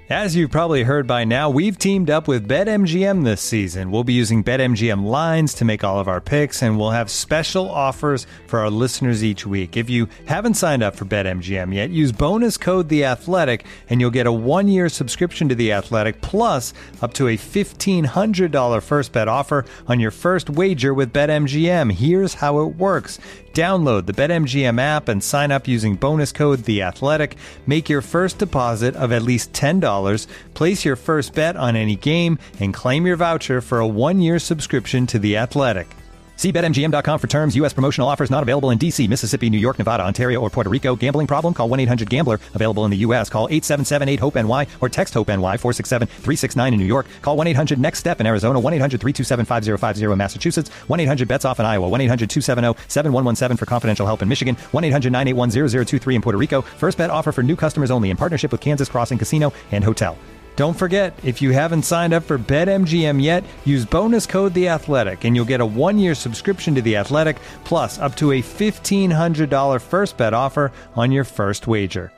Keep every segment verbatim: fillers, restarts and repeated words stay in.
As you've probably heard by now, we've teamed up with BetMGM this season. We'll be using BetMGM lines to make all of our picks, and we'll have special offers for our listeners each week. If you haven't signed up for BetMGM yet, use bonus code The Athletic, and you'll get a one-year subscription to The Athletic, plus up to a fifteen hundred dollars first bet offer on your first wager with BetMGM. Here's how it works. Download the BetMGM app and sign up using bonus code The Athletic. Make your first deposit of at least ten dollars. Place your first bet on any game and claim your voucher for a one-year subscription to The Athletic. See Bet M G M dot com for terms. U S promotional offers not available in D C, Mississippi, New York, Nevada, Ontario, or Puerto Rico. Gambling problem? Call one eight hundred gambler. Available in the U S. Call eight seven seven eight hope N Y or text HOPE-NY four six seven three six nine in New York. Call one eight hundred next step in Arizona. one eight hundred three two seven five zero five zero in Massachusetts. one eight hundred bets off in Iowa. one eight hundred two seven zero seven one one seven for confidential help in Michigan. one eight hundred nine eight one zero zero two three in Puerto Rico. First bet offer for new customers only in partnership with Kansas Crossing Casino and Hotel. Don't forget, if you haven't signed up for BetMGM yet, use bonus code The Athletic, and you'll get a one-year subscription to The Athletic, plus up to a fifteen hundred dollars first bet offer on your first wager.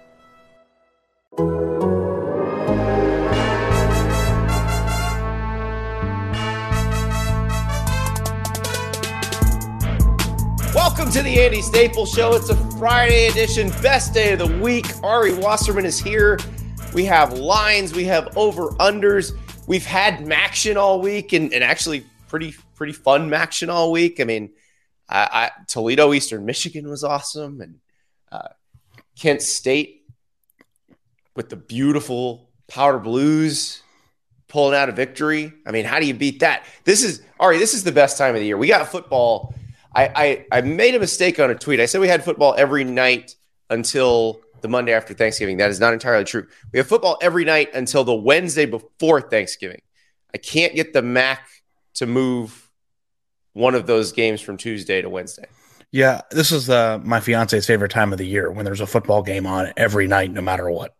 Welcome to the Andy Staples Show. It's a Friday edition, best day of the week. Ari Wasserman is here. We have lines, we have over-unders. We've had Maction all week, and, and actually pretty pretty fun Maction all week. I mean, I, I, Toledo, Eastern Michigan was awesome, and uh, Kent State with the beautiful Powder Blues pulling out a victory. I mean, how do you beat that? This is, Ari, this is the best time of the year. We got football. I, I, I made a mistake on a tweet. I said we had football every night until the Monday after Thanksgiving. That is not entirely true. We have football every night until the Wednesday before Thanksgiving. I can't get the M A C to move one of those games from Tuesday to Wednesday. Yeah, this is uh, my fiance's favorite time of the year, when there's a football game on every night, no matter what.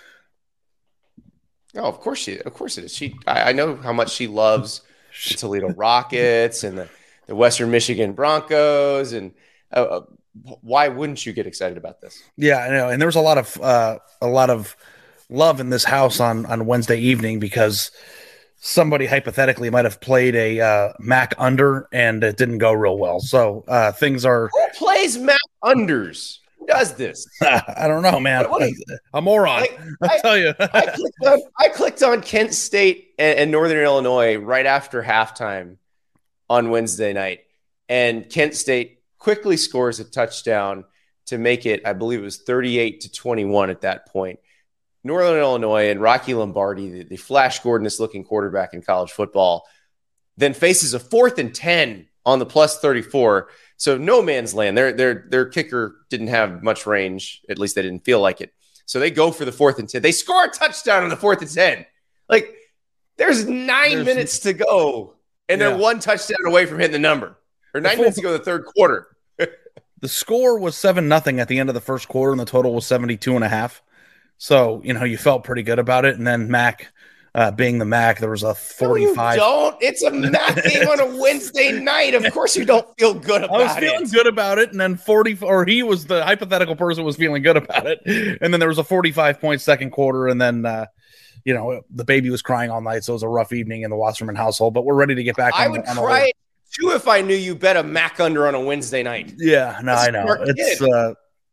Oh, of course she, of course it is. She, I, I know how much she loves the Toledo Rockets and the, the Western Michigan Broncos, and uh, uh, why wouldn't you get excited about this? Yeah, I know. And there was a lot of uh, a lot of love in this house on, on Wednesday evening, because somebody hypothetically might have played a uh, M A C under, and it didn't go real well. So uh, things are. Who plays M A C unders? Who does this? I don't know, man. What, what a moron. I, I tell you. I, clicked on, I clicked on Kent State and, and Northern Illinois right after halftime on Wednesday night, and Kent State quickly scores a touchdown to make it, I believe it was thirty-eight to twenty-one at that point. Northern Illinois and Rocky Lombardi, the, the Flash Gordonist-looking quarterback in college football, then faces a fourth and ten on the plus thirty-four. So no man's land. Their, their, their kicker didn't have much range. At least they didn't feel like it. So they go for the fourth and ten. They score a touchdown on the fourth and ten. Like, there's nine there's, minutes to go, and yeah. they're one touchdown away from hitting the number. Or nine minutes to go the third quarter. The score was seven nothing at the end of the first quarter, and the total was seventy-two and a half. So, you know, you felt pretty good about it. And then M A C, uh, being the M A C, there was a forty-five. No, you don't. It's a M A C game on a Wednesday night. Of course you don't feel good about it. I was feeling it. good about it. And then forty, or he was the hypothetical person was feeling good about it. And then there was a forty-five point second quarter. And then, uh, you know, the baby was crying all night. So it was a rough evening in the Wasserman household. But we're ready to get back on I would on cry too if I knew you bet a M A C under on a Wednesday night. Yeah, no, I know. It's uh,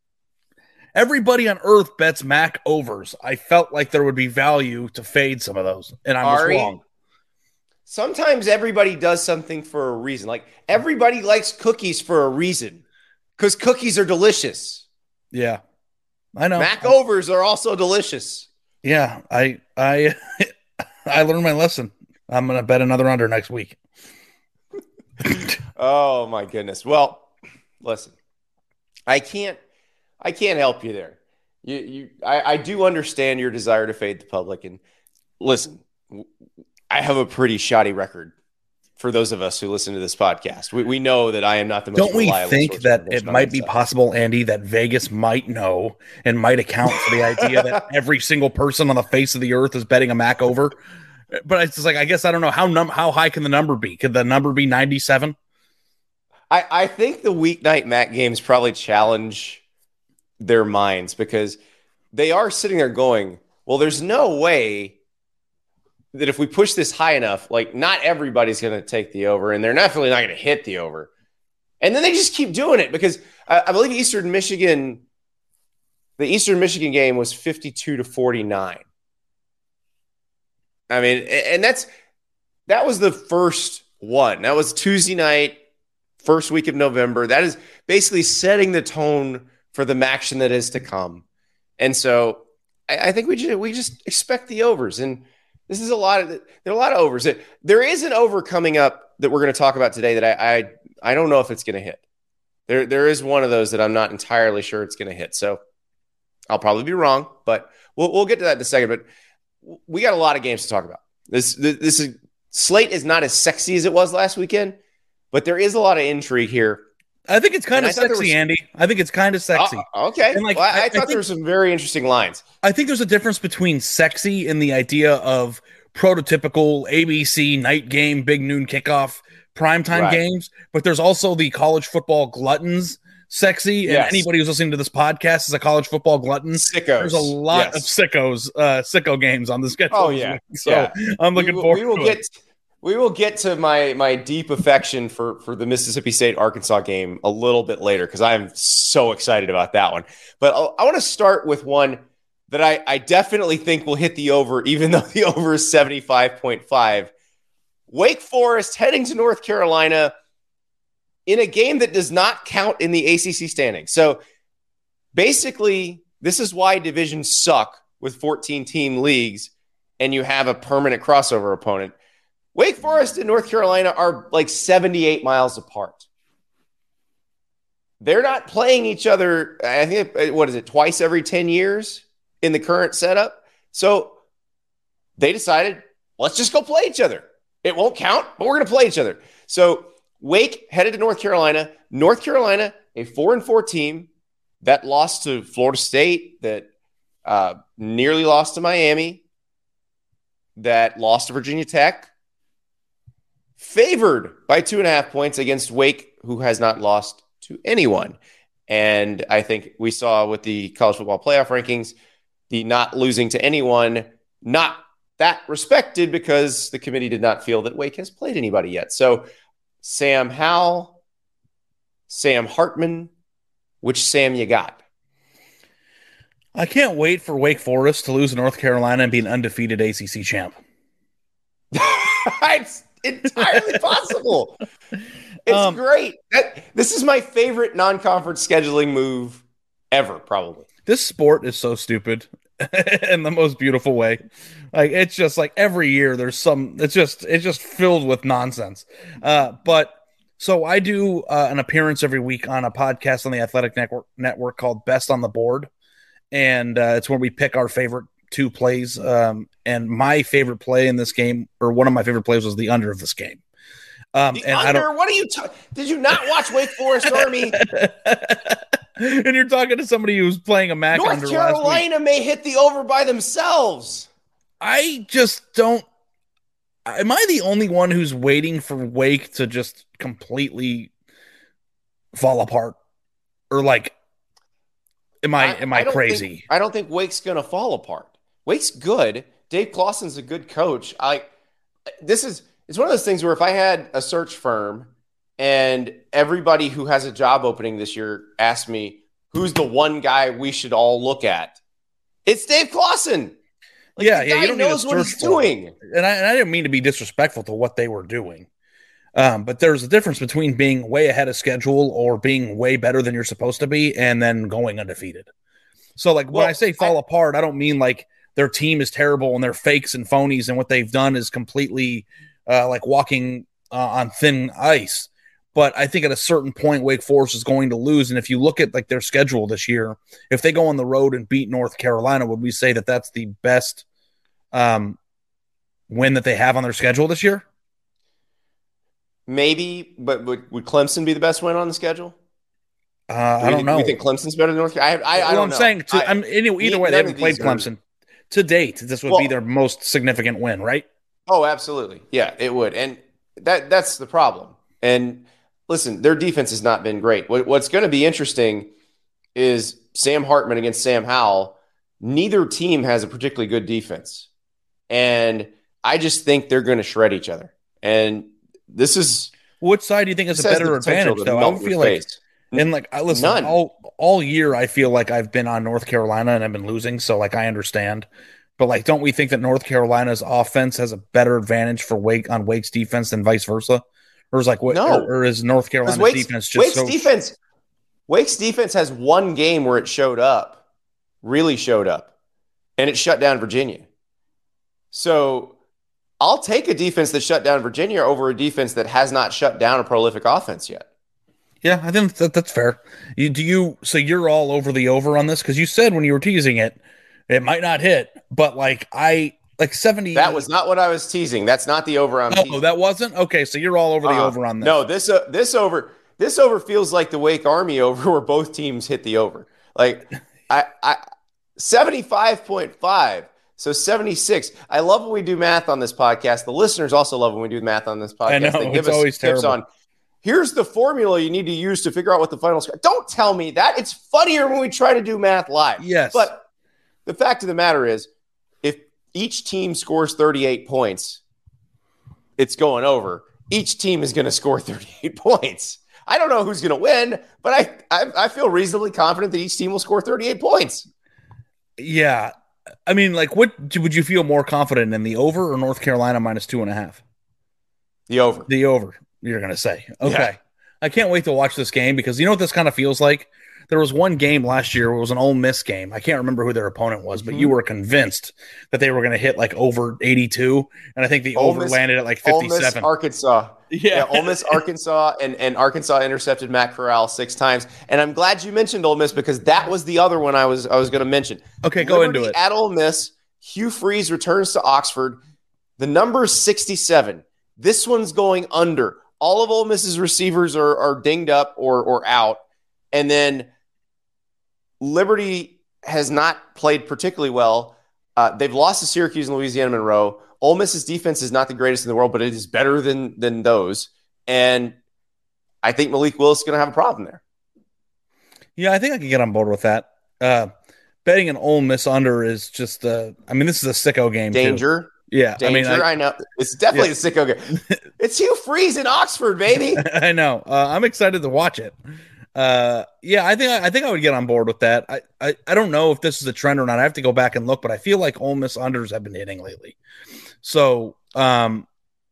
everybody on earth bets M A C overs. I felt like there would be value to fade some of those, and I'm Ari, just wrong. Sometimes everybody does something for a reason. Like, everybody likes cookies for a reason, because cookies are delicious. Yeah, I know. M A C overs are also delicious. Yeah, I I I learned my lesson. I'm gonna bet another under next week. Oh my goodness. Well, listen, I can't, I can't help you there. You, you, I, I do understand your desire to fade the public, and listen, I have a pretty shoddy record for those of us who listen to this podcast. We, we know that I am not the most. Don't we think that it might be possible, Andy, that Vegas might know and might account for the idea that every single person on the face of the earth is betting a M A C over? But it's just like, I guess I don't know how num- how high can the number be? Could the number be ninety-seven? I, I think the weeknight M A C games probably challenge their minds, because they are sitting there going, Well, there's no way that if we push this high enough, like not everybody's going to take the over, and they're definitely not going to hit the over. And then they just keep doing it because I, I believe Eastern Michigan, the Eastern Michigan game was fifty-two to forty-nine. I mean, and that's that was the first one. That was Tuesday night, first week of November. That is basically setting the tone for the action that is to come. And so I, I think we just, we just expect the overs. And this is a lot of there are a lot of overs. There is an over coming up that we're going to talk about today that I I, I don't know if it's going to hit. There there is one of those that I'm not entirely sure it's going to hit. So I'll probably be wrong, but we'll we'll get to that in a second. But we got a lot of games to talk about. This this, this is, slate is not as sexy as it was last weekend, but there is a lot of intrigue here. I think it's kind and of sexy, was, Andy. I think it's kind of sexy. Oh, okay. And like, well, I, I, I thought there were some very interesting lines. I think there's a difference between sexy and the idea of prototypical A B C night game, big noon kickoff, primetime right. games, but there's also the college football gluttons sexy. Yes. And anybody who's listening to this podcast is a college football glutton. Sickos. There's a lot yes. of sickos, uh, sicko games on the schedule. Oh, yeah. So yeah. I'm looking we, forward we will to get, it. We will get to my my deep affection for, for the Mississippi State-Arkansas game a little bit later because I'm so excited about that one. But I'll, I want to start with one that I, I definitely think will hit the over, even though the over is seventy-five point five. Wake Forest heading to North Carolina in a game that does not count in the A C C standings. So basically, this is why divisions suck with fourteen-team leagues and you have a permanent crossover opponent. Wake Forest and North Carolina are like seventy-eight miles apart. They're not playing each other, I think, what is it, twice every ten years in the current setup? So they decided, let's just go play each other. It won't count, but we're going to play each other. So Wake headed to North Carolina. North Carolina, a four and four team that lost to Florida State, that uh, nearly lost to Miami, that lost to Virginia Tech, favored by two and a half points against Wake, who has not lost to anyone. And I think we saw with the college football playoff rankings, the not losing to anyone, not that respected because the committee did not feel that Wake has played anybody yet. So Sam Howell, Sam Hartman, which Sam you got? I can't wait for Wake Forest to lose to North Carolina and be an undefeated A C C champ. It's entirely possible. It's um, great. That, this is my favorite non-conference scheduling move ever, probably. This sport is so stupid in the most beautiful way. Like it's just like every year there's some. It's just it's just filled with nonsense. Uh, but so I do uh, an appearance every week on a podcast on the Athletic Network network called Best on the Board, and uh, it's where we pick our favorite two plays. Um, and my favorite play in this game, or one of my favorite plays, was the under of this game. Um, the and under? I don't, what are you? Ta- Did you not watch Wake Forest Army? And you're talking to somebody who's playing a M A C North under Carolina may hit the over by themselves. I just don't. Am I the only one who's waiting for Wake to just completely fall apart, or like, am I, I am I, I crazy? Think, I don't think Wake's gonna fall apart. Wake's good. Dave Clawson's a good coach. I. This is it's one of those things where if I had a search firm and everybody who has a job opening this year asked me who's the one guy we should all look at, it's Dave Clawson. Like, yeah, the yeah, guy you don't knows need what he's doing. And I, and I didn't mean to be disrespectful to what they were doing. Um, but there's a difference between being way ahead of schedule or being way better than you're supposed to be and then going undefeated. So, like, well, when I say fall I, apart, I don't mean like their team is terrible and they're fakes and phonies and what they've done is completely uh, like walking uh, on thin ice. But I think at a certain point, Wake Forest is going to lose. And if you look at like their schedule this year, if they go on the road and beat North Carolina, would we say that that's the best um, win that they have on their schedule this year? Maybe, but would, would Clemson be the best win on the schedule? Uh, I don't think, know. Do you think Clemson's better than North Carolina? I, I, well, I don't I'm know. saying to, I, I'm, anyway, either way, they haven't played Clemson. Are... To date, this would well, be their most significant win, right? Oh, absolutely. Yeah, it would. And that that's the problem. And listen, their defense has not been great. What, what's going to be interesting is Sam Hartman against Sam Howell. neither team has a particularly good defense. And I just think they're going to shred each other. And this is which side do you think is a better advantage, though? I feel like, face. and like, I listen None. all all year. I feel like I've been on North Carolina and I've been losing, so like I understand. But like, don't we think that North Carolina's offense has a better advantage for Wake on Wake's defense than vice versa? Or is like what? No. Or, or is North Carolina's Wake's, defense just Wake's so defense? Wake's defense has one game where it showed up, really showed up, and it shut down Virginia. So I'll take a defense that shut down Virginia over a defense that has not shut down a prolific offense yet. Yeah, I think that, that's fair. You, do you? So you're all over the over on this because you said when you were teasing it, it might not hit, but like I like seventy. That was not what I was teasing. That's not the over. I'm oh, teasing. that wasn't okay. So you're all over the uh, over on this. No, this uh, this over this over feels like the Wake Army over, where both teams hit the over. Like I I seventy-five point five. So seventy-six. I love when we do math on this podcast. The listeners also love when we do math on this podcast. I know, they give it's us always tips terrible. on, here's the formula you need to use to figure out what the final score. Don't tell me that. It's funnier when we try to do math live. Yes. But the fact of the matter is, if each team scores thirty-eight points, it's going over. Each team is going to score thirty-eight points. I don't know who's going to win, but I, I I feel reasonably confident that each team will score thirty-eight points. Yeah. I mean, like, what would you feel more confident in, the over or North Carolina minus two and a half? The over. The over, you're going to say. Okay. Yeah. I can't wait to watch this game because you know what this kind of feels like? There was one game last year where it was an Ole Miss game. I can't remember who their opponent was, but mm-hmm. you were convinced that they were going to hit like over eighty-two, and I think the Ole over Miss, landed at like fifty-seven. Ole Miss, Arkansas. Yeah. yeah, Ole Miss, Arkansas, and, and Arkansas intercepted Matt Corral six times. And I'm glad you mentioned Ole Miss because that was the other one I was I was going to mention. Okay, go Liberty into it. At Ole Miss, Hugh Freeze returns to Oxford. The number is sixty-seven. This one's going under. All of Ole Miss's receivers are, are dinged up or or out. And then Liberty has not played particularly well. Uh, they've lost to Syracuse and Louisiana Monroe. Ole Miss's defense is not the greatest in the world, but it is better than than those. And I think Malik Willis is going to have a problem there. Yeah, I think I can get on board with that. Uh, betting an Ole Miss under is just, uh, I mean, this is a sicko game. Danger. Too. Yeah, Danger, I mean, I, I know. It's definitely yeah. a sicko game. It's Hugh Freeze in Oxford, baby. I know. Uh, I'm excited to watch it. Uh, yeah, I think I think I would get on board with that. I, I, I don't know if this is a trend or not. I have to go back and look, but I feel like Ole Miss unders have been hitting lately. So, um,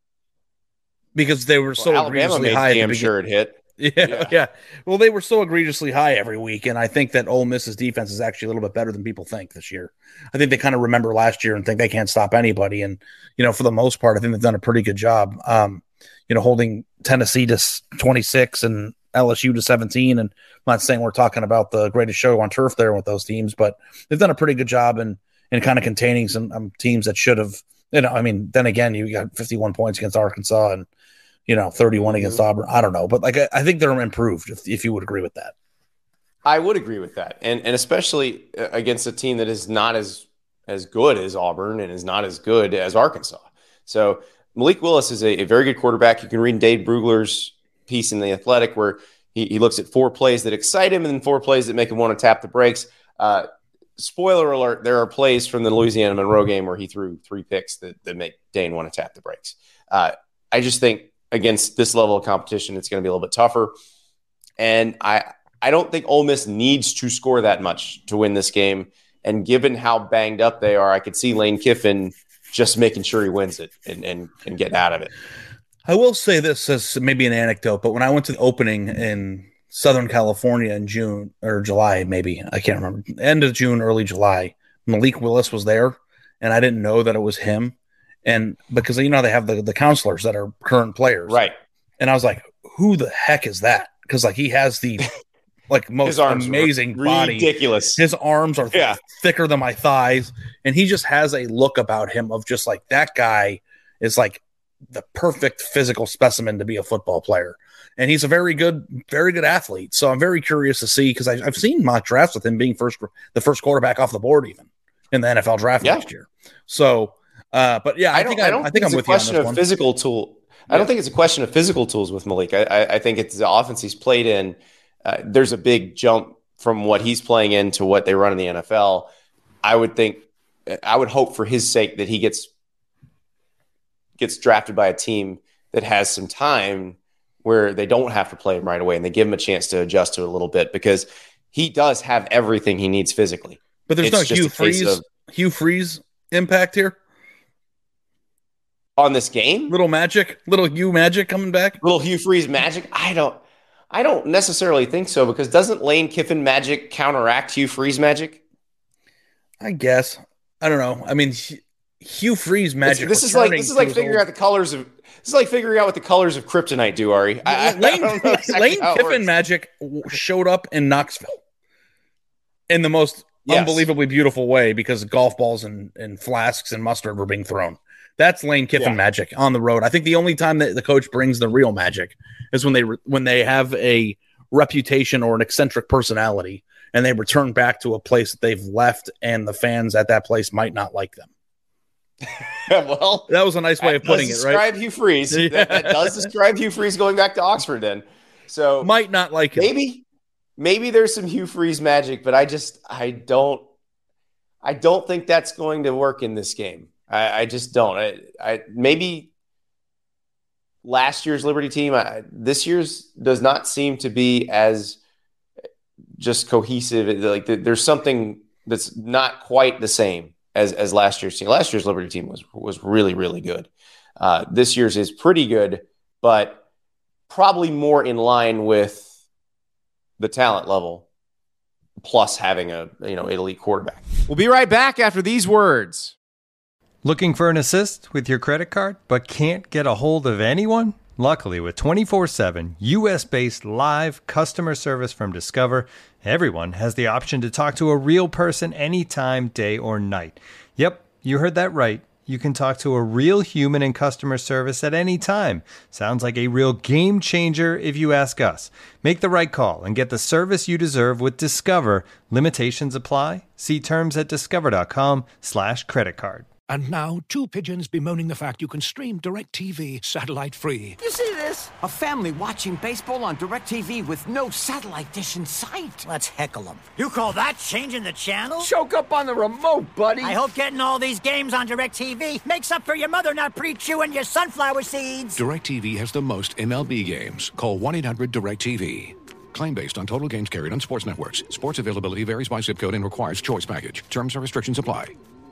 because they were so well, Alabama egregiously made high, damn sure it hit. Yeah, yeah, yeah. Well, they were so egregiously high every week, and I think that Ole Miss's defense is actually a little bit better than people think this year. I think they kind of remember last year and think they can't stop anybody, and you know, for the most part, I think they've done a pretty good job. Um, you know, holding Tennessee to twenty-six and L S U to seventeen, and I'm not saying we're talking about the greatest show on turf there with those teams, but they've done a pretty good job in in kind of containing some um, teams that should have. You know, I mean, then again, you got fifty-one points against Arkansas and, you know, thirty-one against Auburn. I don't know. But, like, I, I think they're improved, if, if you would agree with that. I would agree with that. And and especially against a team that is not as as good as Auburn and is not as good as Arkansas. So Malik Willis is a, a very good quarterback. You can read Dave Brugler's piece in The Athletic where he, he looks at four plays that excite him and then four plays that make him want to tap the brakes. Uh, spoiler alert, there are plays from the Louisiana Monroe game where he threw three picks that, that make Dane want to tap the brakes. Uh, I just think against this level of competition, it's going to be a little bit tougher. And I I don't think Ole Miss needs to score that much to win this game. And given how banged up they are, I could see Lane Kiffin just making sure he wins it and, and, and getting out of it. I will say this as maybe an anecdote, but when I went to the opening in Southern California in June or July, maybe, I can't remember, end of June, early July, Malik Willis was there, and I didn't know that it was him. And because, you know, they have the, the counselors that are current players. Right. And I was like, who the heck is that? Because, like, he has the, like, most amazing body. Ridiculous. His arms are yeah. thicker than my thighs. And he just has a look about him of just, like, that guy is, like, the perfect physical specimen to be a football player. And he's a very good, very good athlete. So I'm very curious to see, because I've seen mock drafts with him being first, the first quarterback off the board, even in the N F L draft yeah. next year. So, uh, but yeah, I, I think I, I, don't I think, think I'm with you on this one. Question of physical tool. I yeah. don't think it's a question of physical tools with Malik. I, I, I think it's the offense he's played in. Uh, there's a big jump from what he's playing in to what they run in the N F L. I would think, I would hope for his sake that he gets gets drafted by a team that has some time where they don't have to play him right away and they give him a chance to adjust to it a little bit, because he does have everything he needs physically. But there's it's no Hugh Freeze, of, Hugh Freeze impact here on this game. Little magic, little Hugh magic coming back. Little Hugh Freeze magic. I don't, I don't necessarily think so, because doesn't Lane Kiffin magic counteract Hugh Freeze magic? I guess. I don't know. I mean, Hugh Freeze magic. This is like this is like figuring out the colors of this is like figuring out what the colors of kryptonite do, Ari. I, Lane, I don't know exactly Lane Kiffin magic showed up in Knoxville in the most yes. unbelievably beautiful way, because golf balls and, and flasks and mustard were being thrown. That's Lane Kiffin yeah. magic on the road. I think the only time that the coach brings the real magic is when they when they have a reputation or an eccentric personality, and they return back to a place that they've left, and the fans at that place might not like them. Well, that was a nice way of putting it, right? Describe Hugh Freeze. Yeah. That, that does describe Hugh Freeze going back to Oxford. Then, so might not like him. Maybe, maybe there's some Hugh Freeze magic, but I just, I don't, I don't think that's going to work in this game. I, I just don't. I, I maybe last year's Liberty team, I, this year's does not seem to be as just cohesive. Like there's something that's not quite the same as as last year's team. Last year's Liberty team was was really, really good. Uh, this year's is pretty good, but probably more in line with the talent level, plus having a you know elite quarterback. We'll be right back after these words. Looking for an assist with your credit card, but can't get a hold of anyone? Luckily, with twenty-four seven U S-based live customer service from Discover, everyone has the option to talk to a real person anytime, day or night. Yep, you heard that right. You can talk to a real human in customer service at any time. Sounds like a real game changer if you ask us. Make the right call and get the service you deserve with Discover. Limitations apply. See terms at discover.com slash credit card. And now, two pigeons bemoaning the fact you can stream DirecTV satellite-free. You see this? A family watching baseball on DirecTV with no satellite dish in sight. Let's heckle them. You call that changing the channel? Choke up on the remote, buddy. I hope getting all these games on DirecTV makes up for your mother not pre-chewing your sunflower seeds. DirecTV has the most M L B games. Call one eight hundred direct T V. Claim based on total games carried on sports networks. Sports availability varies by zip code and requires choice package. Terms and restrictions apply.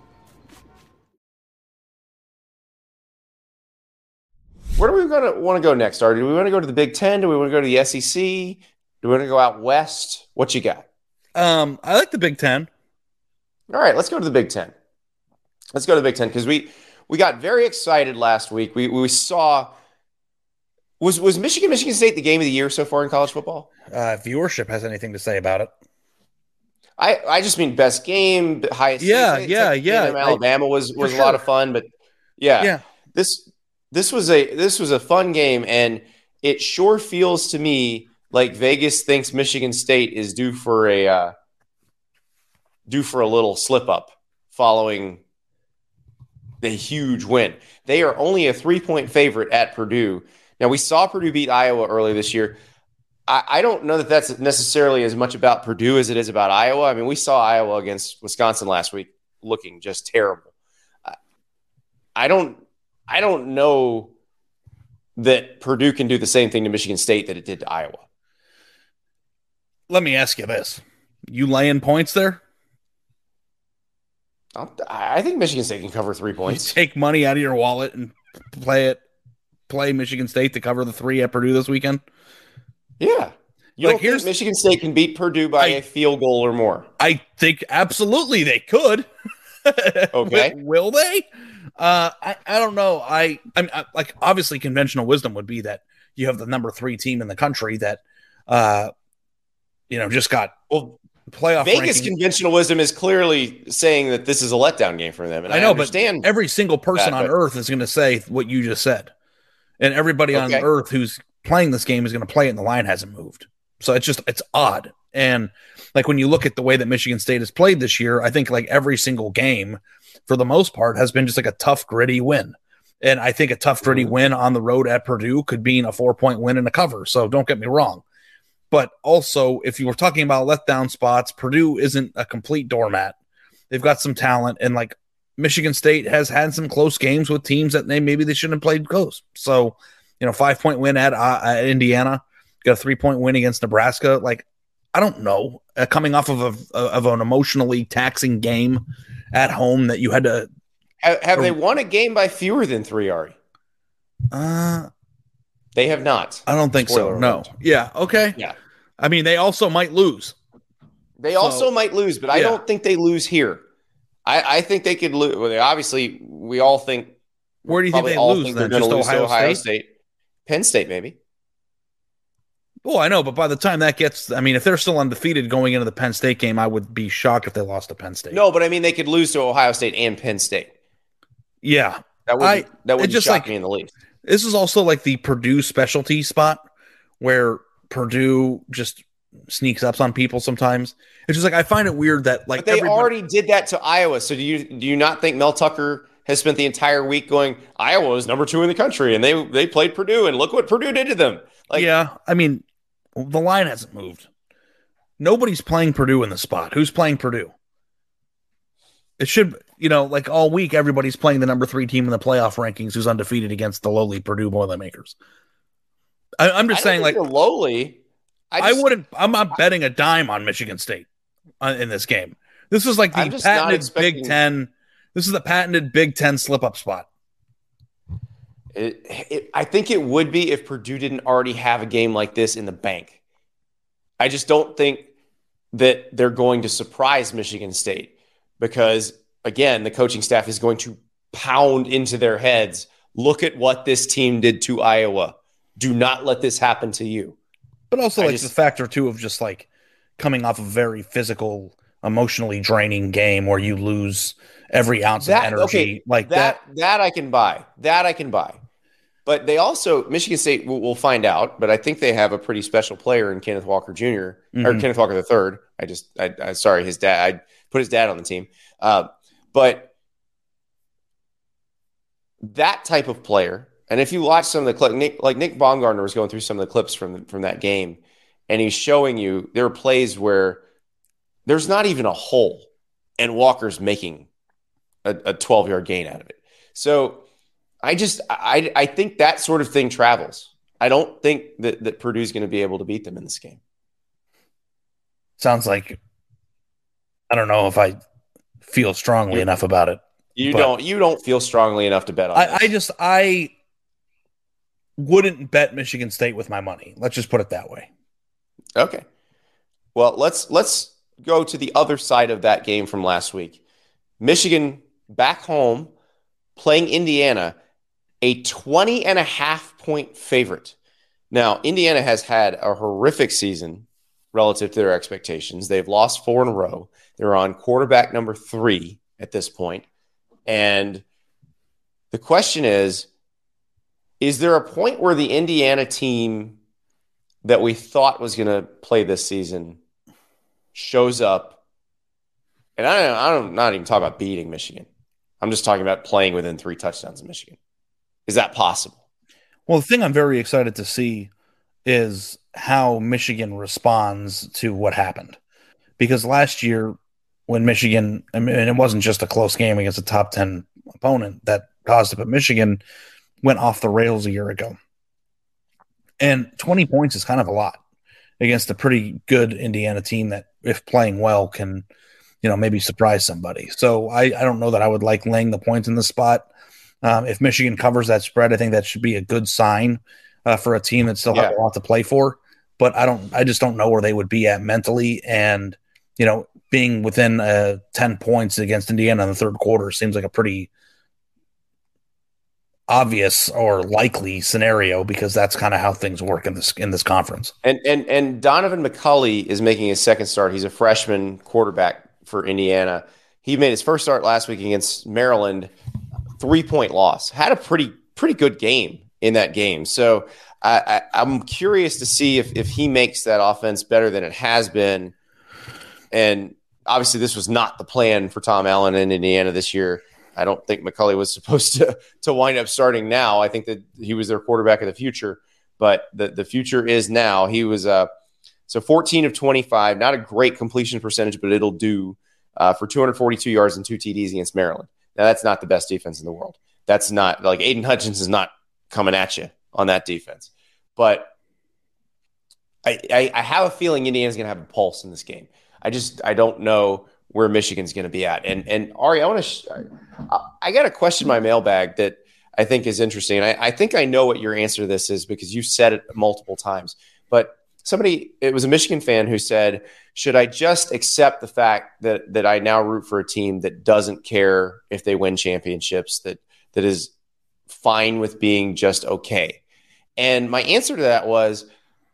Where do we gonna want to go next, Art? Do we want to go to the Big Ten? Do we want to go to the S E C? Do we want to go out west? What you got? Um, I like the Big Ten. All right, let's go to the Big Ten. Let's go to the Big Ten because we we got very excited last week. We we saw was was Michigan Michigan State the game of the year so far in college football? Uh, viewership has anything to say about it. I, I just mean best game, highest. Yeah, yeah, yeah. Alabama was was a lot of fun, but yeah, yeah. This. This was a this was a fun game, and it sure feels to me like Vegas thinks Michigan State is due for a uh, due for a little slip up following the huge win. They are only a three point favorite at Purdue. Now we saw Purdue beat Iowa early this year. I, I don't know that that's necessarily as much about Purdue as it is about Iowa. I mean, we saw Iowa against Wisconsin last week looking just terrible. I, I don't. I don't know that Purdue can do the same thing to Michigan State that it did to Iowa. Let me ask you this. You laying points there? I'll, I think Michigan State can cover three points. You take money out of your wallet and play it, play Michigan State to cover the three at Purdue this weekend? Yeah. You like, don't think Michigan State can beat Purdue by I, a field goal or more? I think absolutely they could. Okay. will, will they? Uh, I, I don't know. I, I'm I, like, obviously conventional wisdom would be that you have the number three team in the country that, uh, you know, just got well, playoff. Vegas ranking. Conventional wisdom is clearly saying that this is a letdown game for them. And I, I know, I understand but every single person that, on earth is going to say what you just said. And everybody okay. on earth who's playing this game is going to play it and the line hasn't moved. So it's just, it's odd. And like, when you look at the way that Michigan State has played this year, I think like every single game for the most part has been just like a tough, gritty win. And I think a tough, gritty win on the road at Purdue could mean a four point win and a cover. So don't get me wrong. But also, if you were talking about letdown spots, Purdue isn't a complete doormat. They've got some talent, and like Michigan State has had some close games with teams that they maybe they shouldn't have played close. So, you know, five point win at, uh, at Indiana, got a three point win against Nebraska. Like, I don't know, uh, coming off of a of an emotionally taxing game at home that you had to. Have, have or, they won a game by fewer than three, Ari? Uh, they have not. I don't think Spoiler so. No. Alert. Yeah. Okay. Yeah. I mean, they also might lose. They so, also might lose, but I yeah. don't think they lose here. I, I think they could lose. Well, they obviously, we all think. Where do you think they lose? Think then? Just lose Ohio, Ohio State? State, Penn State, maybe. Well, I know, but by the time that gets, I mean, if they're still undefeated going into the Penn State game, I would be shocked if they lost to Penn State. No, but I mean, they could lose to Ohio State and Penn State. Yeah, that would I, that would just shock like, me in the least. This is also like the Purdue specialty spot where Purdue just sneaks up on people sometimes. It's just like I find it weird that like but they everybody- already did that to Iowa. So do you do you not think Mel Tucker has spent the entire week going Iowa is number two in the country and they they played Purdue and look what Purdue did to them? Like, yeah, I mean, the line hasn't moved. Nobody's playing Purdue in the spot. Who's playing Purdue? It should, you know, like all week, everybody's playing the number three team in the playoff rankings who's undefeated against the lowly Purdue Boilermakers. I, I'm just I saying, like, lowly. I, just, I wouldn't, I'm not betting a dime on Michigan State in this game. This is like the patented expecting... Big Ten. This is the patented Big Ten slip up spot. It, it, I think it would be if Purdue didn't already have a game like this in the bank. I just don't think that they're going to surprise Michigan State because, again, the coaching staff is going to pound into their heads. Look at what this team did to Iowa. Do not let this happen to you. But also, I like just, the factor, too, of just like coming off a very physical, emotionally draining game where you lose every ounce that, of energy. Okay, like that, that. That I can buy. That I can buy. But they also, Michigan State, we'll, we'll find out, but I think they have a pretty special player in Kenneth Walker Junior Mm-hmm. or Kenneth Walker the third. I just, I, I sorry, his dad, I put his dad on the team. Uh, but that type of player, and if you watch some of the clips, Nick, like Nick Baumgartner was going through some of the clips from, from that game, and he's showing you there are plays where there's not even a hole, and Walker's making a twelve-yard gain out of it. So, I just I I think that sort of thing travels. I don't think that, that Purdue's going to be able to beat them in this game. Sounds like I don't know if I feel strongly you, enough about it. You don't you don't feel strongly enough to bet on I, this. I just I wouldn't bet Michigan State with my money. Let's just put it that way. Okay. Well, let's let's go to the other side of that game from last week. Michigan back home playing Indiana, a twenty and a half point favorite. Now, Indiana has had a horrific season relative to their expectations. They've lost four in a row. They're on quarterback number three at this point. And the question is, is there a point where the Indiana team that we thought was going to play this season shows up? And I don't, I don't not even talk about beating Michigan. I'm just talking about playing within three touchdowns in Michigan. Is that possible? Well, the thing I'm very excited to see is how Michigan responds to what happened. Because last year when Michigan, I mean, it wasn't just a close game against a top ten opponent that caused it, but Michigan went off the rails a year ago. And twenty points is kind of a lot against a pretty good Indiana team that, if playing well, can, you know, maybe surprise somebody. So I, I don't know that I would like laying the points in the spot. Um, if Michigan covers that spread, I think that should be a good sign uh, for a team that still yeah. has a lot to play for. But I don't, I just don't know where they would be at mentally. And, you know, being within uh, ten points against Indiana in the third quarter seems like a pretty obvious or likely scenario because that's kind of how things work in this in this conference. And and and Donovan McCulley is making his second start. He's a freshman quarterback for Indiana. He made his first start last week against Maryland. Three-point loss. Had a pretty pretty good game in that game. So I, I, I'm curious to see if if he makes that offense better than it has been. And obviously this was not the plan for Tom Allen in Indiana this year. I don't think McCulley was supposed to to wind up starting now. I think that he was their quarterback of the future, but the, the future is now. He was uh, so fourteen of twenty-five, not a great completion percentage, but it'll do. uh, for two hundred forty-two yards and two T Ds against Maryland. Now, that's not the best defense in the world. That's not like Aiden Hutchins is not coming at you on that defense. But I, I, I have a feeling Indiana's going to have a pulse in this game. I just I don't know where Michigan's going to be at. And and Ari, I want to sh- I, I got a question in my mailbag that I think is interesting. And I, I think I know what your answer to this is because you said it multiple times. But somebody, it was a Michigan fan who said, should I just accept the fact that that I now root for a team that doesn't care if they win championships, that that is fine with being just okay? And my answer to that was,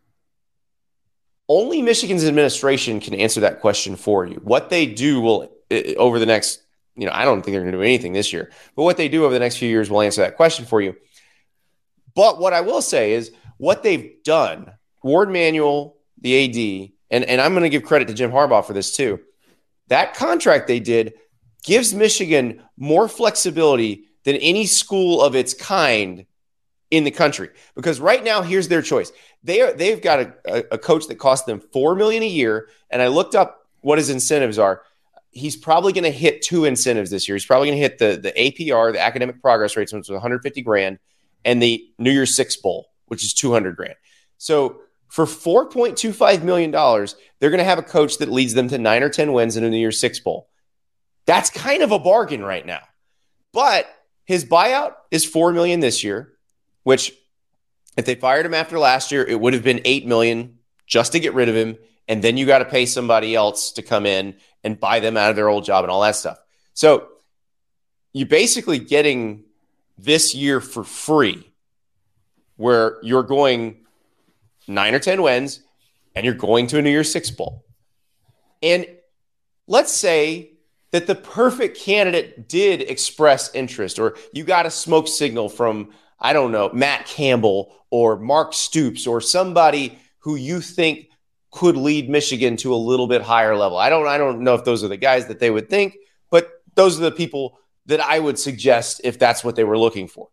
only Michigan's administration can answer that question for you. What they do will, over the next, you know, I don't think they're going to do anything this year, but what they do over the next few years will answer that question for you. But what I will say is what they've done, Ward Manuel, the A D, and, and I'm going to give credit to Jim Harbaugh for this too. That contract they did gives Michigan more flexibility than any school of its kind in the country. Because right now, here's their choice. They are, they've got a, a coach that costs them four million dollars a year, and I looked up what his incentives are. He's probably going to hit two incentives this year. He's probably going to hit the, the A P R, the academic progress rates, which was one hundred fifty grand, and the New Year's Six Bowl, which is two hundred grand. So for four point two five million dollars, they're going to have a coach that leads them to nine or ten wins in a New Year's Six Bowl. That's kind of a bargain right now. But his buyout is four million dollars this year, which if they fired him after last year, it would have been eight million dollars just to get rid of him. And then you got to pay somebody else to come in and buy them out of their old job and all that stuff. So you're basically getting this year for free, where you're going nine or ten wins and you're going to a New Year's Six Bowl. And let's say that the perfect candidate did express interest, or you got a smoke signal from, I don't know, Matt Campbell or Mark Stoops or somebody who you think could lead Michigan to a little bit higher level. I don't, I don't know if those are the guys that they would think, but those are the people that I would suggest if that's what they were looking for.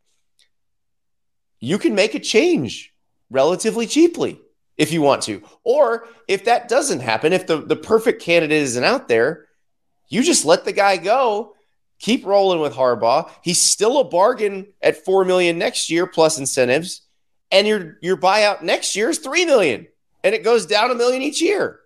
You can make a change relatively cheaply if you want to. Or if that doesn't happen, if the, the perfect candidate isn't out there, you just let the guy go. Keep rolling with Harbaugh. He's still a bargain at four million dollars next year plus incentives, and your your buyout next year is three million dollars, and it goes down a million each year.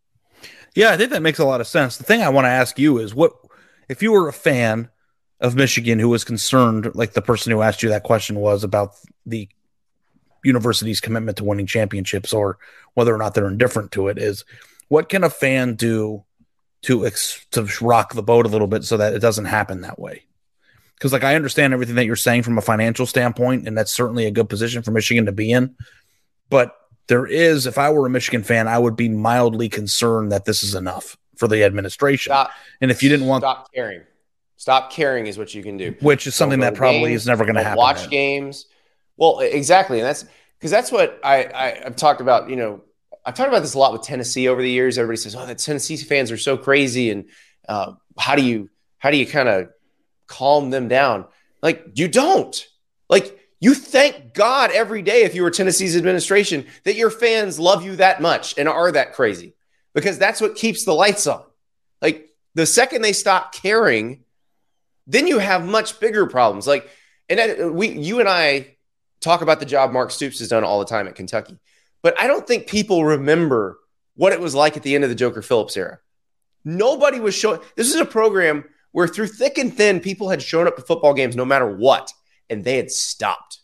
Yeah, I think that makes a lot of sense. The thing I want to ask you is, what if you were a fan of Michigan who was concerned, like the person who asked you that question was, about the university's commitment to winning championships, or whether or not they're indifferent to it, is what can a fan do to ex- to rock the boat a little bit so that it doesn't happen that way? Because, like, I understand everything that you're saying from a financial standpoint, and that's certainly a good position for Michigan to be in. But there is, if I were a Michigan fan, I would be mildly concerned that this is enough for the administration. Stop, and if you didn't want stop caring, stop caring is what you can do. Which is something that probably games, is never going to happen. Watch then. games. Well, exactly, and that's because that's what I, I I've talked about. You know, I've talked about this a lot with Tennessee over the years. Everybody says, "Oh, the Tennessee fans are so crazy," and uh, how do you how do you kind of calm them down? Like, you don't. Like, you thank God every day, if you were Tennessee's administration, that your fans love you that much and are that crazy, because that's what keeps the lights on. Like, the second they stop caring, then you have much bigger problems. Like, and we, you and I talk about the job Mark Stoops has done all the time at Kentucky. But I don't think people remember what it was like at the end of the Joker Phillips era. Nobody was showing. This is a program where through thick and thin, people had shown up to football games no matter what, and they had stopped.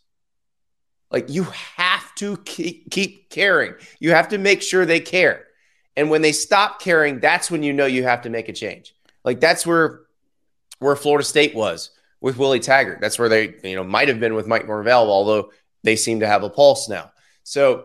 Like, you have to keep, keep caring. You have to make sure they care. And when they stop caring, that's when you know you have to make a change. Like, that's where, where Florida State was with Willie Taggart. That's where they, you know, might have been with Mike Norvell, although they seem to have a pulse now. So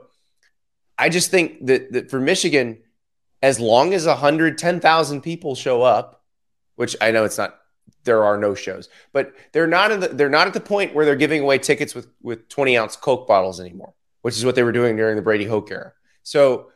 I just think that, that for Michigan, as long as one hundred ten thousand people show up, which I know it's not, there are no shows, but they're not in the, they're not at the point where they're giving away tickets with, with twenty ounce Coke bottles anymore, which is what they were doing during the Brady Hoke era. So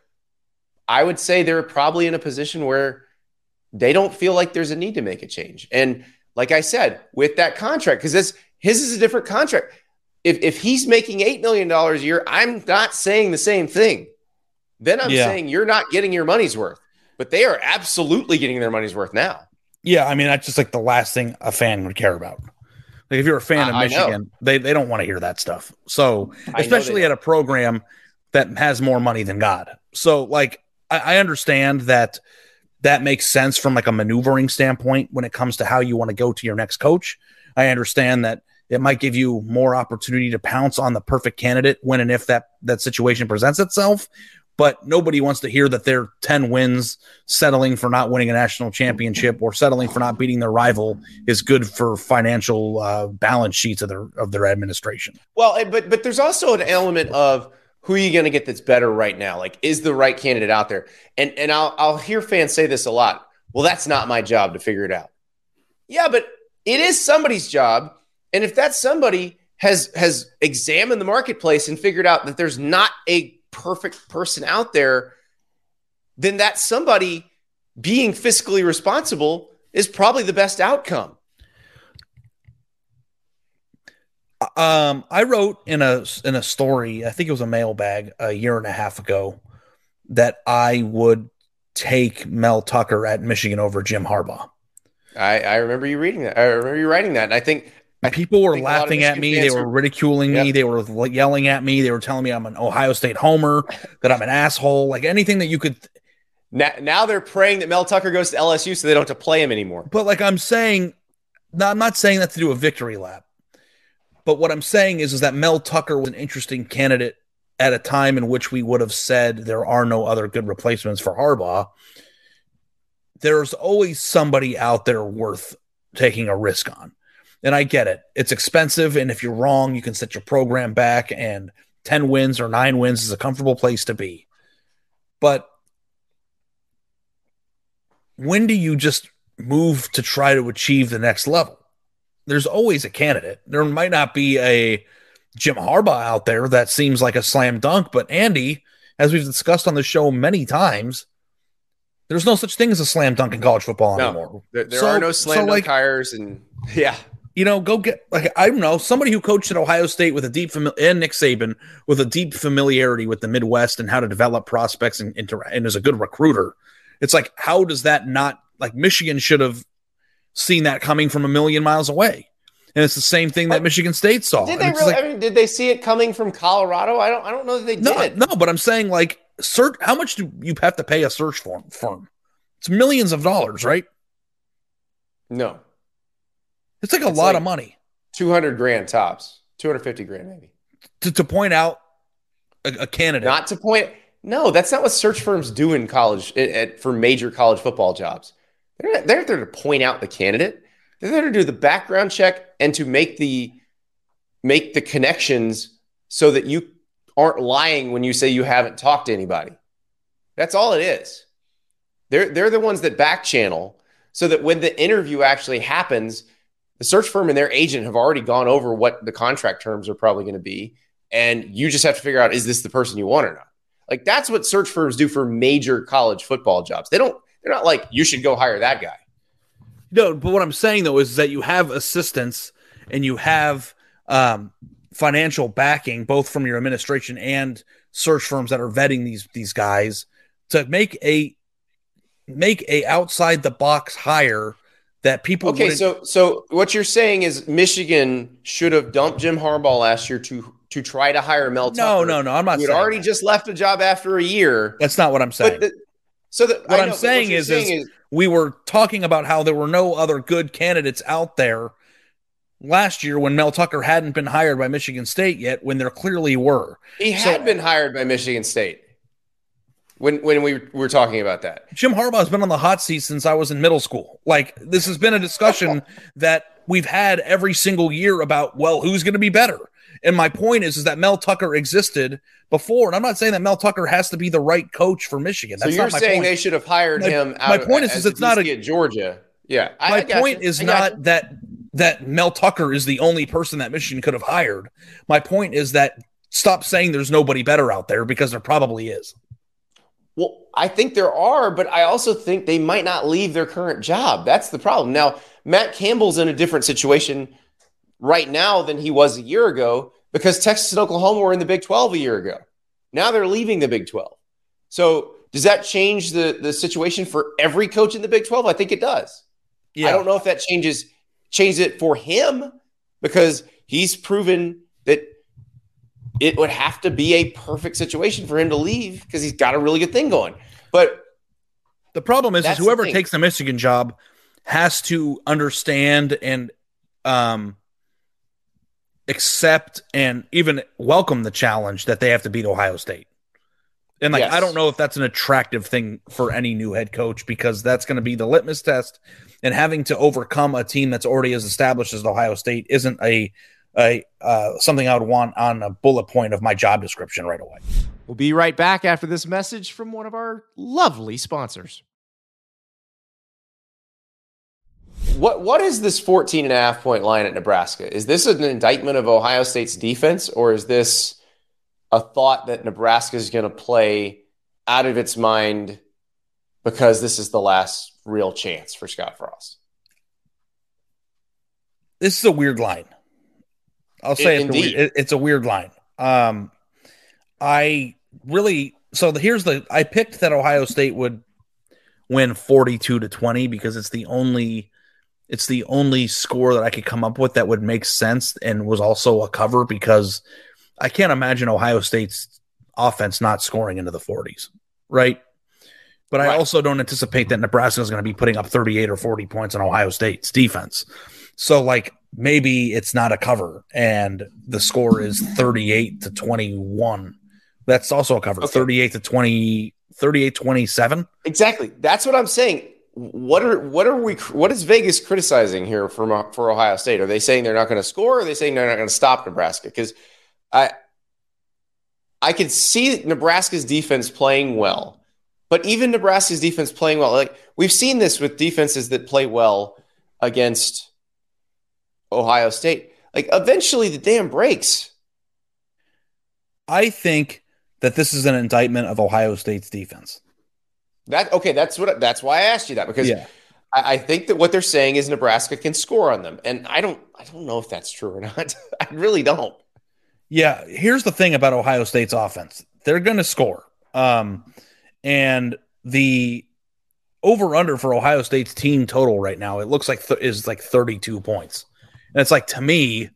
I would say they're probably in a position where they don't feel like there's a need to make a change. And like I said, with that contract, because this his is a different contract. If if he's making eight million dollars a year, I'm not saying the same thing. Then I'm yeah. saying you're not getting your money's worth. But they are absolutely getting their money's worth now. Yeah, I mean, that's just like the last thing a fan would care about. Like if you're a fan I, of Michigan, they, they don't want to hear that stuff. So especially at a program that has more money than God. So like I, I understand that that makes sense from like a maneuvering standpoint when it comes to how you want to go to your next coach. I understand that it might give you more opportunity to pounce on the perfect candidate when and if that that situation presents itself. But nobody wants to hear that they're ten wins settling for not winning a national championship or settling for not beating their rival is good for financial uh, balance sheets of their of their administration. Well, but but there's also an element of who are you going to get that's better right now? Like, is the right candidate out there? And and I'll I'll hear fans say this a lot. Well, that's not my job to figure it out. Yeah, but it is somebody's job. And if that somebody has has examined the marketplace and figured out that there's not a perfect person out there, then that somebody being fiscally responsible is probably the best outcome. Um, I wrote in a in a story, I think it was a mailbag a year and a half ago, that I would take Mel Tucker at Michigan over Jim Harbaugh. I, I remember you reading that. I remember you writing that. And I think people were laughing at me. They were ridiculing me. Yep. They were yelling at me. They were telling me I'm an Ohio State homer, that I'm an asshole, like anything that you could. Now, now they're praying that Mel Tucker goes to L S U so they don't have to play him anymore. But like I'm saying, no, I'm not saying that to do a victory lap. But what I'm saying is, is that Mel Tucker was an interesting candidate at a time in which we would have said there are no other good replacements for Harbaugh. There's always somebody out there worth taking a risk on. And I get it. It's expensive. And if you're wrong, you can set your program back, and ten wins or nine wins is a comfortable place to be. But when do you just move to try to achieve the next level? There's always a candidate. There might not be a Jim Harbaugh out there that seems like a slam dunk, but Andy, as we've discussed on the show many times, there's no such thing as a slam dunk in college football no, anymore. There, there so, are no slam so dunk like, hires, and yeah. You know, go get, like, I don't know, somebody who coached at Ohio State with a deep, fami- and Nick Saban with a deep familiarity with the Midwest and how to develop prospects and, inter- and is a good recruiter. It's like, how does that not, like, Michigan should have seen that coming from a million miles away. And it's the same thing that but Michigan State saw. Did they really, like, I mean, did they see it coming from Colorado? I don't, I don't know that they no, did. No, but I'm saying, like, search, how much do you have to pay a search firm? firm? It's millions of dollars, right? No. It's like a it's lot like of money. two hundred grand tops, two hundred fifty grand maybe. To, to point out a, a candidate. Not to point. No, that's not what search firms do in college at, at, for major college football jobs. They're not, they're there to point out the candidate. They're there to do the background check and to make the make the connections so that you aren't lying when you say you haven't talked to anybody. That's all it is. They're they're the ones that back channel so that when the interview actually happens, the search firm and their agent have already gone over what the contract terms are probably going to be, and you just have to figure out, is this the person you want or not? Like, that's what search firms do for major college football jobs. They don't, they're not like, you should go hire that guy. No, but what I'm saying, though, is that you have assistance and you have um, financial backing, both from your administration and search firms that are vetting these these guys, to make a make a outside the box hire that people. Okay, wouldn't... so so what you're saying is Michigan should have dumped Jim Harbaugh last year to to try to hire Mel Tucker. No, no, no. I'm not. Who had already that. just left a job after a year. That's not what I'm saying. But the, so the, what I I'm know, saying, what is, saying is, is we were talking about how there were no other good candidates out there last year when Mel Tucker hadn't been hired by Michigan State yet, when there clearly were. He had so, been hired by Michigan State when when we were talking about that. Jim Harbaugh's been on the hot seat since I was in middle school. Like, this has been a discussion that we've had every single year about, well, who's going to be better? And my point is, is that Mel Tucker existed before. And I'm not saying that Mel Tucker has to be the right coach for Michigan. That's so you're not my saying point. They should have hired my, him out my point of, is, is it's not a at Georgia. Yeah. I, my I point you. is I not you. that that Mel Tucker is the only person that Michigan could have hired. My point is that stop saying there's nobody better out there, because there probably is. Well, I think there are, but I also think they might not leave their current job. That's the problem. Now, Matt Campbell's in a different situation right now than he was a year ago, because Texas and Oklahoma were in the Big twelve a year ago. Now they're leaving the Big twelve. So does that change the, the situation for every coach in the Big twelve? I think it does. Yeah. I don't know if that changes changes it for him because he's proven that it would have to be a perfect situation for him to leave because he's got a really good thing going. But the problem is, is whoever the takes the Michigan job has to understand and um, accept and even welcome the challenge that they have to beat Ohio State. And like, yes. I don't know if that's an attractive thing for any new head coach because that's going to be the litmus test. And having to overcome a team that's already as established as Ohio State isn't a, a uh, something I would want on a bullet point of my job description right away. We'll be right back after this message from one of our lovely sponsors. What What is this fourteen and a half point line at Nebraska? Is this an indictment of Ohio State's defense, or is this a thought that Nebraska is going to play out of its mind because this is the last real chance for Scott Frost? This is a weird line. I'll say it, it's, a weird, it, it's a weird line. Um, I really so the, here's the I picked that Ohio State would win forty-two to twenty because it's the only it's the only score that I could come up with that would make sense and was also a cover because I can't imagine Ohio State's offense not scoring into the forties, right? But I right. also don't anticipate that Nebraska is going to be putting up thirty-eight or forty points on Ohio State's defense. So, like, maybe it's not a cover and the score is thirty-eight to twenty-one. That's also a cover. Okay. thirty-eight to twenty, thirty-eight twenty-seven. Exactly. That's what I'm saying. What are what are we? What is Vegas criticizing here for for Ohio State? Are they saying they're not going to score? Or are they saying they're not going to stop Nebraska? Because I I could see Nebraska's defense playing well, but even Nebraska's defense playing well, like we've seen this with defenses that play well against Ohio State. Like eventually the dam breaks. I think that this is an indictment of Ohio State's defense. That okay, that's what that's why I asked you that because yeah. I, I think that what they're saying is Nebraska can score on them, and I don't I don't know if that's true or not. I really don't. Yeah, here's the thing about Ohio State's offense. They're going to score. Um, and the over-under for Ohio State's team total right now, it looks like th- is like thirty-two points. And it's like, to me,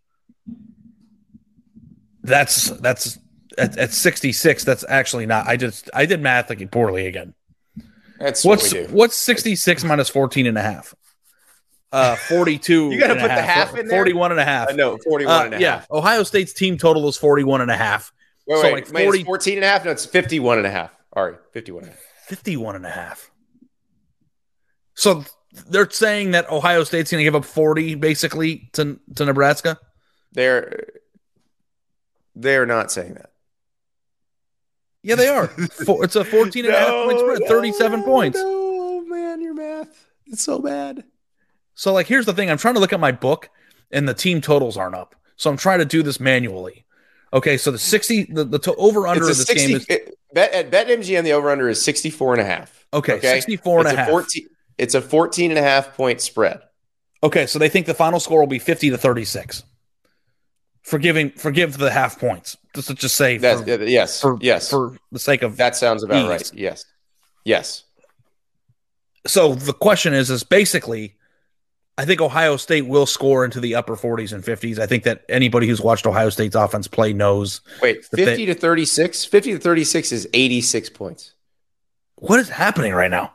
that's that's at, at sixty-six, that's actually not. I just I did math like poorly again. That's what's what we do. What's sixty-six minus fourteen and a half? Uh, forty-two. You got to put half, the half in there. forty-one and a half. I know, forty-one uh, and a yeah. half. Ohio State's team total is forty-one and a half. Wait, so wait, like minus forty, fourteen and a half? No, it's fifty-one and a half. All right, fifty-one and a half. fifty-one and a half. So they're saying that Ohio State's going to give up forty basically to to Nebraska? They're they're not saying that. Yeah, they are. For, it's a fourteen and a half point spread, no, thirty-seven points. Oh, man, your math. It's so bad. So, like, here's the thing. I'm trying to look at my book, and the team totals aren't up. So I'm trying to do this manually. Okay, so the sixty, the, the to, over-under of this sixty, game is... It, bet, at BetMGM, the over-under is sixty-four and a half. Okay, okay? sixty-four and it's a half. fourteen, it's a fourteen and a half point spread. Okay, so they think the final score will be fifty to thirty-six. Forgiving, forgive the half points. Just to just say, for, uh, yes, for, yes, for the sake of that sounds about ease. right. Yes, yes. So the question is, is basically, I think Ohio State will score into the upper forties and fifties. I think that anybody who's watched Ohio State's offense play knows. Wait, fifty to thirty-six. Fifty to thirty-six is eighty-six points. What is happening right now?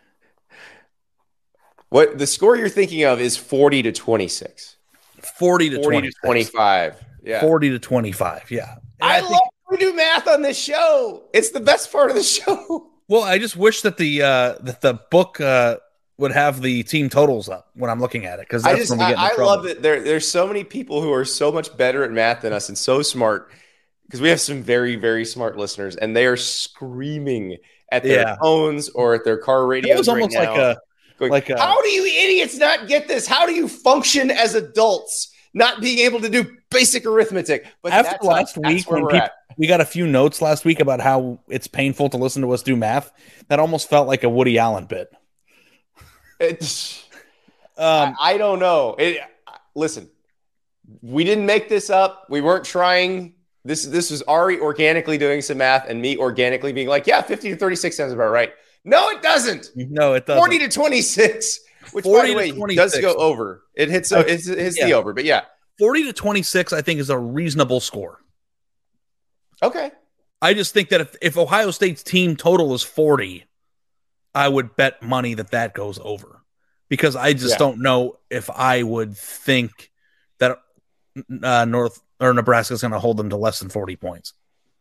What the score you're thinking of is forty to twenty-six. forty to twenty-five. Yeah. forty to twenty-five. Yeah. I, I love think, we do math on this show. It's the best part of the show. Well, I just wish that the uh, that the book uh, would have the team totals up when I'm looking at it, because that's I just when we get in I, trouble. I love that there there's so many people who are so much better at math than us and so smart, because we have some very very smart listeners and they are screaming at their Yeah. phones or at their car radios. It was almost right like now, a going, like a, how do you idiots not get this? How do you function as adults, not being able to do basic arithmetic? But after that's last that's week where when we're people, at. we got a few notes last week about how it's painful to listen to us do math. That almost felt like a Woody Allen bit. It's, Um, I, I don't know. It, listen, we didn't make this up. We weren't trying. This this was Ari organically doing some math and me organically being like, yeah, fifty to thirty-six sounds about right. No, it doesn't. no, it doesn't. forty to twenty-six. which by the way does go over. It hits, okay. it hits yeah. the over, but yeah. forty to twenty-six, I think, is a reasonable score. Okay. I just think that if, if Ohio State's team total is forty, I would bet money that that goes over. Because I just yeah. don't know if I would think that uh, North or Nebraska is going to hold them to less than forty points.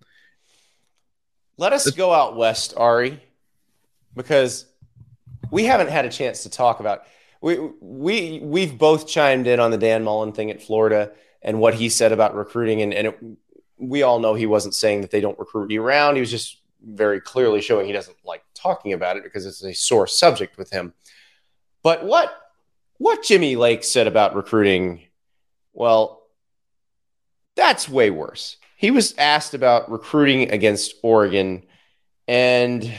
Let us go out west, Ari, because we haven't had a chance to talk about we we we've both chimed in on the Dan Mullen thing at Florida and what he said about recruiting, and, and it, we all know he wasn't saying that they don't recruit year round. He was just very clearly showing he doesn't like talking about it because it's a sore subject with him. But what what Jimmy Lake said about recruiting, well, that's way worse. He was asked about recruiting against Oregon, and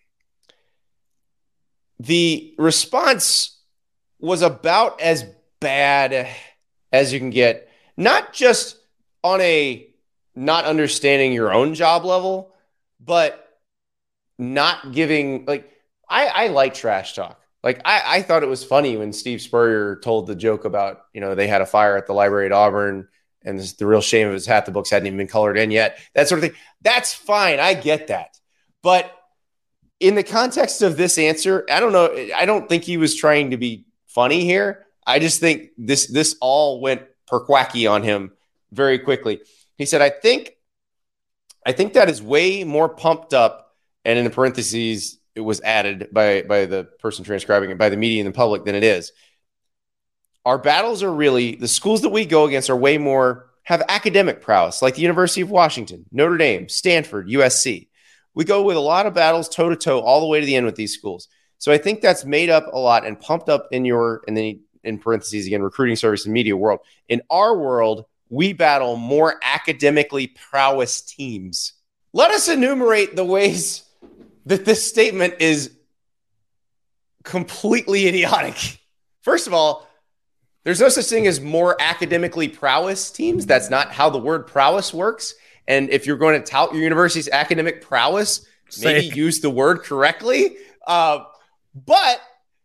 the response was about as bad as you can get, not just on a not understanding your own job level, but not giving, like, I, I like trash talk. Like, I, I thought it was funny when Steve Spurrier told the joke about, you know, they had a fire at the library at Auburn, and this, the real shame of his hat, the books hadn't even been colored in yet, that sort of thing. That's fine. I get that. But in the context of this answer, I don't know. I don't think he was trying to be funny here. I just think this, this all went perquacky on him very quickly. He said, I think, I think that is way more pumped up. And in the parentheses, it was added by, by the person transcribing it, by the media and the public, than it is. Our battles are really, the schools that we go against are way more, have academic prowess, like the University of Washington, Notre Dame, Stanford, U S C. We go with a lot of battles toe to toe all the way to the end with these schools. So I think that's made up a lot and pumped up in your, and then in parentheses again, recruiting service and media world. In our world, we battle more academically prowess teams. Let us enumerate the ways that this statement is completely idiotic. First of all, there's no such thing as more academically prowess teams. That's not how the word prowess works. And if you're going to tout your university's academic prowess, maybe Say. use the word correctly. Uh, but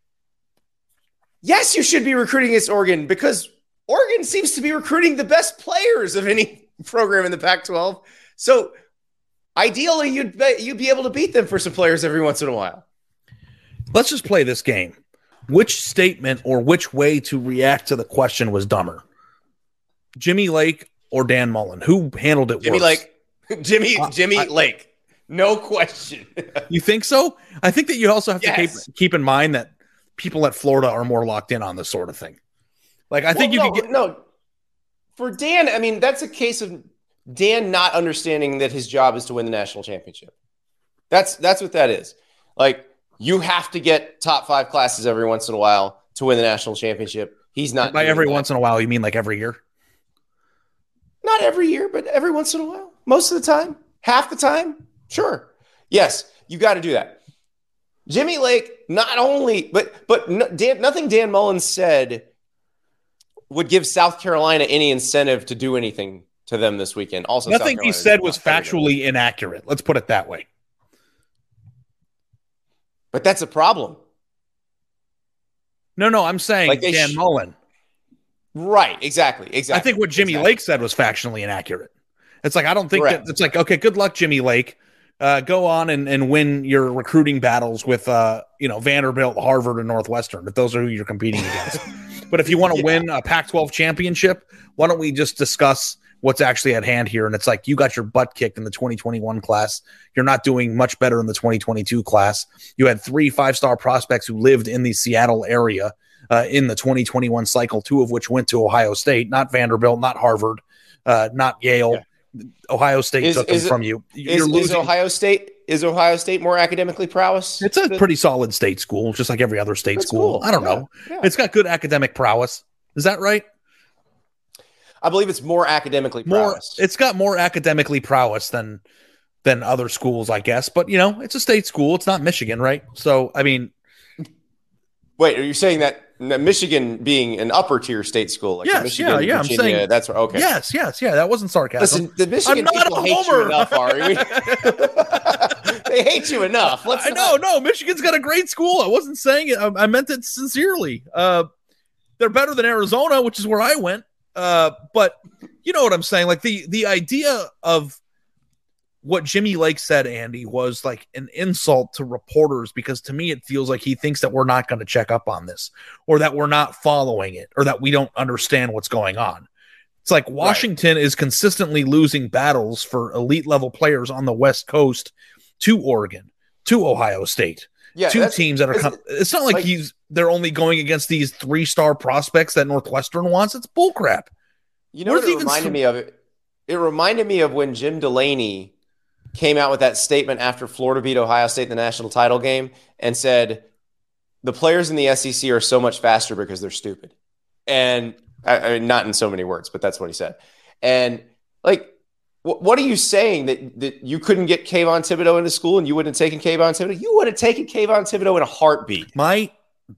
yes, you should be recruiting against Oregon because Oregon seems to be recruiting the best players of any program in the Pac twelve. So ideally, you'd be, you'd be able to beat them for some players every once in a while. Let's just play this game. Which statement or which way to react to the question was dumber? Jimmy Lake or Dan Mullen? Who handled it Jimmy worse? Lake. Jimmy uh, Jimmy I, Lake. No question. You think so? I think that you also have yes. to keep, keep in mind that people at Florida are more locked in on this sort of thing. Like, I think well, you no, could get... No, for Dan, I mean, that's a case of Dan not understanding that his job is to win the national championship. That's that's what that is. Like, you have to get top five classes every once in a while to win the national championship. He's not. By every that. once in a while, you mean like every year? Not every year, but every once in a while. Most of the time. Half the time. Sure. Yes, you got to do that. Jimmy Lake, not only, but but no, Dan, nothing Dan Mullen said would give South Carolina any incentive to do anything to them this weekend. Also, nothing he said was factually inaccurate. Let's put it that way. But that's a problem. No, no, I'm saying like Dan sh- Mullen. Right, exactly, exactly. I think what Jimmy exactly. Lake said was factually inaccurate. It's like, I don't think Correct. that it's like, okay, good luck, Jimmy Lake. Uh, go on and, and win your recruiting battles with, uh, you know, Vanderbilt, Harvard, and Northwestern, if those are who you're competing against. But if you want to yeah. win a Pac twelve championship, why don't we just discuss what's actually at hand here? And it's like, you got your butt kicked in the twenty twenty-one class. You're not doing much better in the twenty twenty-two class. You had three five-star prospects who lived in the Seattle area uh, in the twenty twenty-one cycle, two of which went to Ohio State, not Vanderbilt, not Harvard, uh, not Yale. Yeah. Ohio State is, took them from you. You're is, is Ohio State is Ohio State more academically prowess? It's a pretty solid state school, just like every other state That's school. Cool. I don't yeah, know. Yeah. It's got good academic prowess. Is that right? I believe it's more academically prowess. More, it's got more academically prowess than than other schools, I guess. But, you know, it's a state school. It's not Michigan, right? So, I mean. Wait, are you saying that Michigan being an upper tier state school? Like yes, Michigan, yeah, yeah. Virginia, I'm saying that's okay. Yes, yes, yeah. That wasn't sarcasm. Listen, the Michigan I'm not people a hate homer. you enough, Ari. They hate you enough. Let's I know, no, Michigan's got a great school. I wasn't saying it. I, I meant it sincerely. Uh, they're better than Arizona, which is where I went. Uh, but you know what I'm saying? Like the the idea of what Jimmy Lake said, Andy, was like an insult to reporters, because to me it feels like he thinks that we're not going to check up on this, or that we're not following it, or that we don't understand what's going on. It's like Washington right. is consistently losing battles for elite level players on the West Coast to Oregon, to Ohio State, yeah, two teams that are. Com- it's not like, like he's they're only going against these three star prospects that Northwestern wants. It's bullcrap. You know what, what it reminded st- me of? It. It reminded me of when Jim Delaney came out with that statement after Florida beat Ohio State in the national title game and said the players in the S E C are so much faster because they're stupid. And I, I mean, not in so many words, but that's what he said. And like, wh- what are you saying, that, that you couldn't get Kayvon Thibodeau into school and you wouldn't have taken Kayvon Thibodeau? You would have taken Kayvon Thibodeau in a heartbeat. My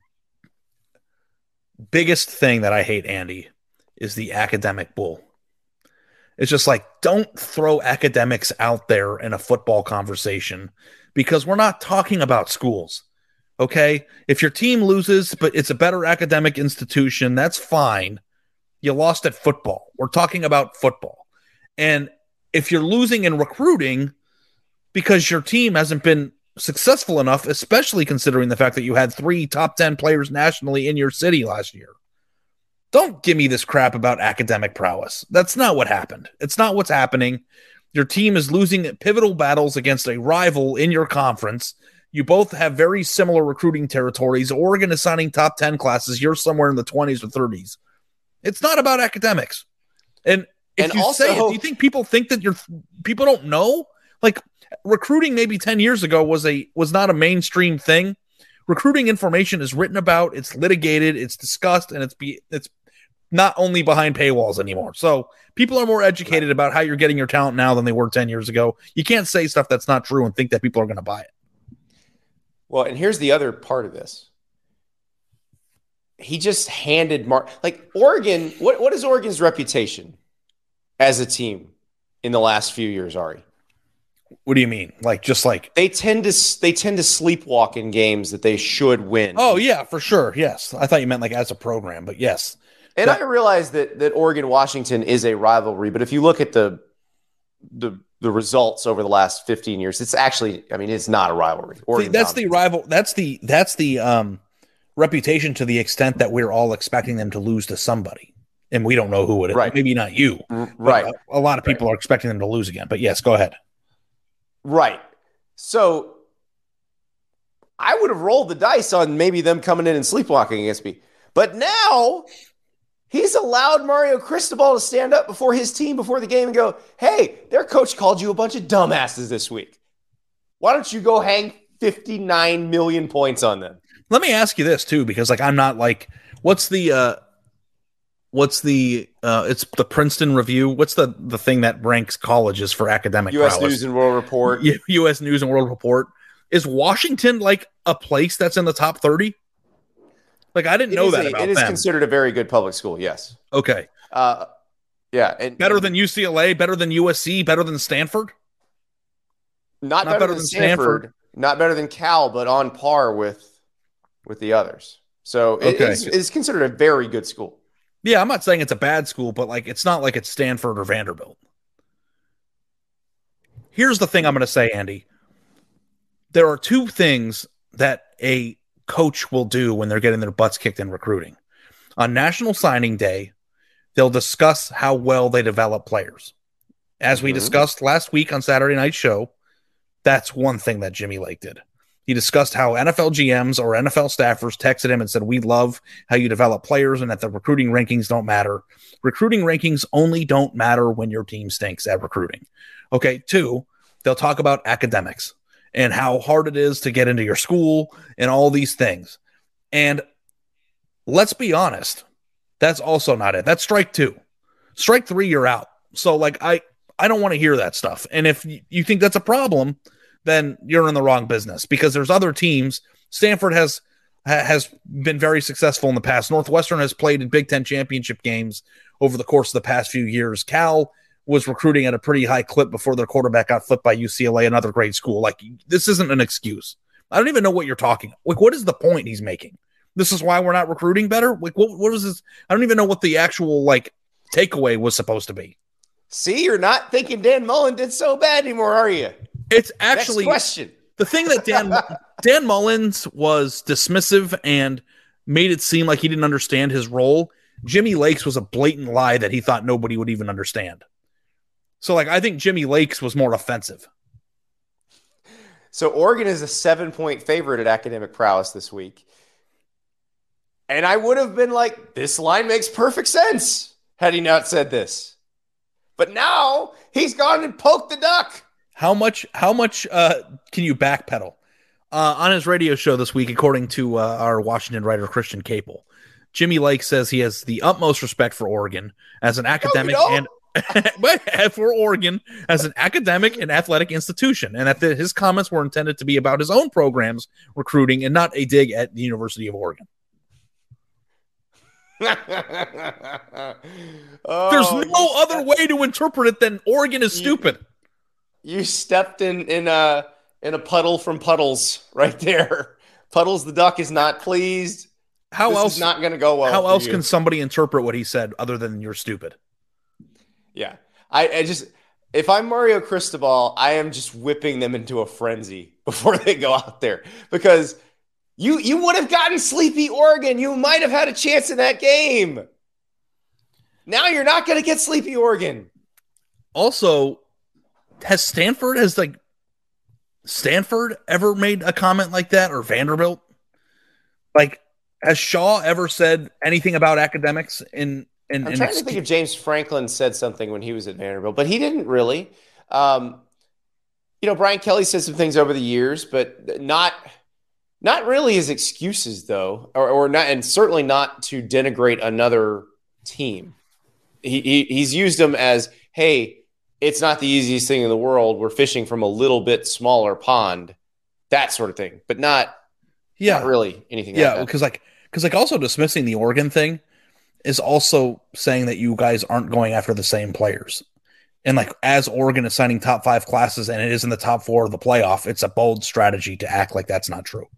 biggest thing that I hate, Andy, is the academic bull. It's just like, don't throw academics out there in a football conversation, because we're not talking about schools. Okay. If your team loses, but it's a better academic institution, that's fine. You lost at football. We're talking about football. And if you're losing in recruiting because your team hasn't been successful enough, especially considering the fact that you had three top ten players nationally in your city last year, don't give me this crap about academic prowess. That's not what happened. It's not what's happening. Your team is losing pivotal battles against a rival in your conference. You both have very similar recruiting territories. Oregon is signing top ten classes. You're somewhere in the twenties or thirties. It's not about academics. And if and you also, say it, do you think people think that you're people don't know? Like, recruiting maybe ten years ago was a was not a mainstream thing. Recruiting information is written about, it's litigated, it's discussed, and it's be it's not only behind paywalls anymore. So people are more educated right. about how you're getting your talent now than they were ten years ago. You can't say stuff that's not true and think that people are going to buy it. Well, and here's the other part of this. He just handed Mark, like Oregon. What, what is Oregon's reputation as a team in the last few years, Ari? What do you mean? Like, just like they tend to they tend to sleepwalk in games that they should win. Oh yeah, for sure. Yes, I thought you meant like as a program, but yes. And that, I realize that that Oregon Washington is a rivalry, but if you look at the the the results over the last fifteen years, it's actually, I mean, it's not a rivalry. See, that's the rival. That's the that's the um, reputation, to the extent that we're all expecting them to lose to somebody, and we don't know who it is. Right. Maybe not you. Right. A, a lot of people right. are expecting them to lose again. But yes, go ahead. Right. So I would have rolled the dice on maybe them coming in and sleepwalking against me. But now he's allowed Mario Cristobal to stand up before his team before the game and go, hey, their coach called you a bunch of dumbasses this week. Why don't you go hang fifty-nine million points on them? Let me ask you this too, because like I'm not like, what's the uh, what's the uh, it's the Princeton Review. What's the the thing that ranks colleges for academic U S prowess? News and World Report. U S News and World Report. Is Washington like a place that's in the top thirty? Like, I didn't it know that a, about it them. It is considered a very good public school, yes. Okay. Uh, yeah. And, better and, than U C L A, better than U S C, better than Stanford? Not, not better, better than Stanford, Stanford, not better than Cal, but on par with with the others. So it, okay. it's, it's considered a very good school. Yeah, I'm not saying it's a bad school, but like it's not like it's Stanford or Vanderbilt. Here's the thing I'm going to say, Andy. There are two things that a coach will do when they're getting their butts kicked in recruiting. On National Signing Day, they'll discuss how well they develop players. As mm-hmm. we discussed last week on Saturday Night Show, that's one thing that Jimmy Lake did. He discussed how N F L G Ms or N F L staffers texted him and said, we love how you develop players and that the recruiting rankings don't matter. Recruiting rankings only don't matter when your team stinks at recruiting. Okay, two, they'll talk about academics and how hard it is to get into your school and all these things. And let's be honest, that's also not it. That's strike two. Strike three, you're out. So, like, I, I don't want to hear that stuff. And if you think that's a problem, then you're in the wrong business, because there's other teams. Stanford has has been very successful in the past. Northwestern has played in Big Ten championship games over the course of the past few years. Cal was recruiting at a pretty high clip before their quarterback got flipped by U C L A, another great school. Like, this isn't an excuse. I don't even know what you're talking. Like, what is the point he's making? This is why we're not recruiting better? Like, what, what was this? I don't even know what the actual, like, takeaway was supposed to be. See, you're not thinking Dan Mullen did so bad anymore, are you? It's actually Next question. The thing that Dan Dan Mullins was dismissive and made it seem like he didn't understand his role. Jimmy Lakes was a blatant lie that he thought nobody would even understand. So, like, I think Jimmy Lakes was more offensive. So Oregon is a seven-point favorite at academic prowess this week. And I would have been like, this line makes perfect sense had he not said this. But now he's gone and poked the duck. How much How much uh, can you backpedal? Uh, on his radio show this week, according to uh, our Washington writer, Christian Capel, Jimmy Lake says he has the utmost respect for Oregon as an academic no, and for Oregon as an academic and athletic institution, and that the, his comments were intended to be about his own programs recruiting and not a dig at the University of Oregon. oh, There's no other way to interpret it than Oregon is stupid. You, you stepped in in a in a puddle from Puddles right there. Puddles the duck is not pleased. How this else is not going to go well? How else you. can somebody interpret what he said other than you're stupid? Yeah, I, I just if I'm Mario Cristobal, I am just whipping them into a frenzy before they go out there because you you would have gotten sleepy Oregon. You might have had a chance in that game. Now you're not going to get sleepy Oregon. Also, has Stanford has like Stanford ever made a comment like that, or Vanderbilt? Like, has Shaw ever said anything about academics in? In, I'm in trying ex- to think if James Franklin said something when he was at Vanderbilt, but he didn't really. Um, you know, Brian Kelly said some things over the years, but not not really as excuses, though, or, or not, and certainly not to denigrate another team. He, he he's used them as, hey, it's not the easiest thing in the world. We're fishing from a little bit smaller pond, that sort of thing, but not, yeah, not really anything. Yeah, like because like because like also dismissing the Oregon thing is also saying that you guys aren't going after the same players. And like, as Oregon is signing top five classes and it is in the top four of the playoff, it's a bold strategy to act like that's not true.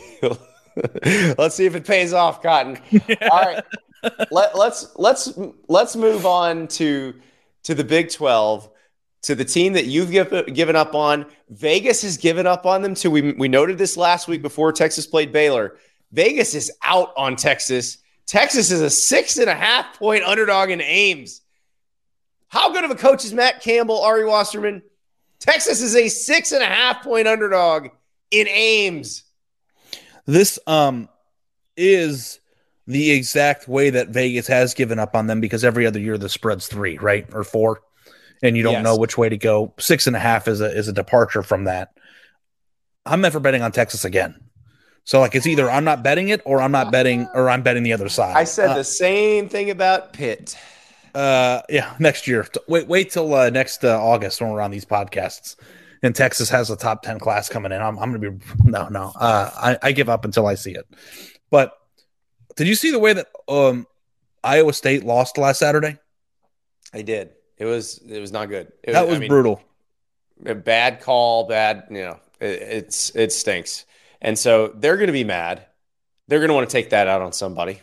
Let's see if it pays off, Cotton. Yeah. All right. Let, let's let's let's move on to to the Big twelve, to the team that you've give, given up on. Vegas has given up on them too. We we noted this last week before Texas played Baylor. Vegas is out on Texas. Texas is a six and a half point underdog in Ames. How good of a coach is Matt Campbell, Ari Wasserman? Texas is a six and a half point underdog in Ames. This um is the exact way that Vegas has given up on them, because every other year the spread's three, right? Or four. And you don't yes. know which way to go. Six and a half is a is a departure from that. I'm never betting on Texas again. So, like, it's either I'm not betting it or I'm not betting or I'm betting the other side. I said uh, the same thing about Pitt. Uh, yeah, next year. Wait, wait till uh, next uh, August when we're on these podcasts, and Texas has a top ten class coming in. I'm, I'm going to be no, no. Uh, I, I give up until I see it. But did you see the way that um, Iowa State lost last Saturday? I did. It was it was not good. It that was, was I mean, brutal. A bad call. Bad. You know, it, it's it stinks. And so they're going to be mad. They're going to want to take that out on somebody.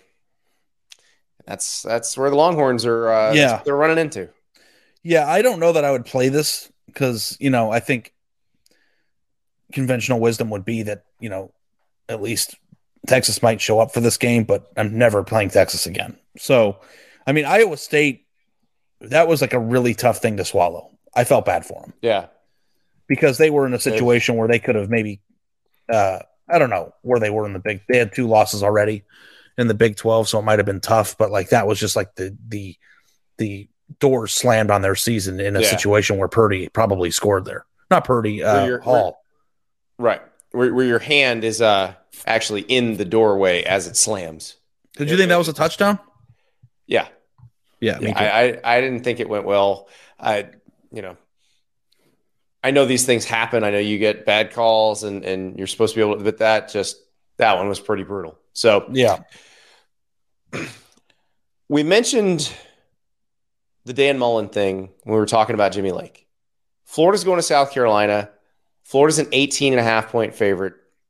That's that's where the Longhorns are. Uh, yeah, they're running into. Yeah, I don't know that I would play this because, you know, I think conventional wisdom would be that, you know, at least Texas might show up for this game, but I'm never playing Texas again. So, I mean, Iowa State, that was like a really tough thing to swallow. I felt bad for them. Yeah, because they were in a situation where they could have maybe. Uh, I don't know where they were in the big. They had two losses already in the Big twelve, so it might have been tough. But like that was just like the the the doors slammed on their season in a yeah. situation where Purdy probably scored there. Not Purdy, uh, your, Hall. Where, right, where, where your hand is uh actually in the doorway as it slams. Did you it, think that was a touchdown? Yeah, yeah. yeah I, I I didn't think it went well. I you know. I know these things happen. I know you get bad calls and, and you're supposed to be able to, but that just, that one was pretty brutal. So, yeah. We mentioned the Dan Mullen thing when we were talking about Jimmy Lake. Florida's going to South Carolina. Florida's an eighteen and a half point favorite.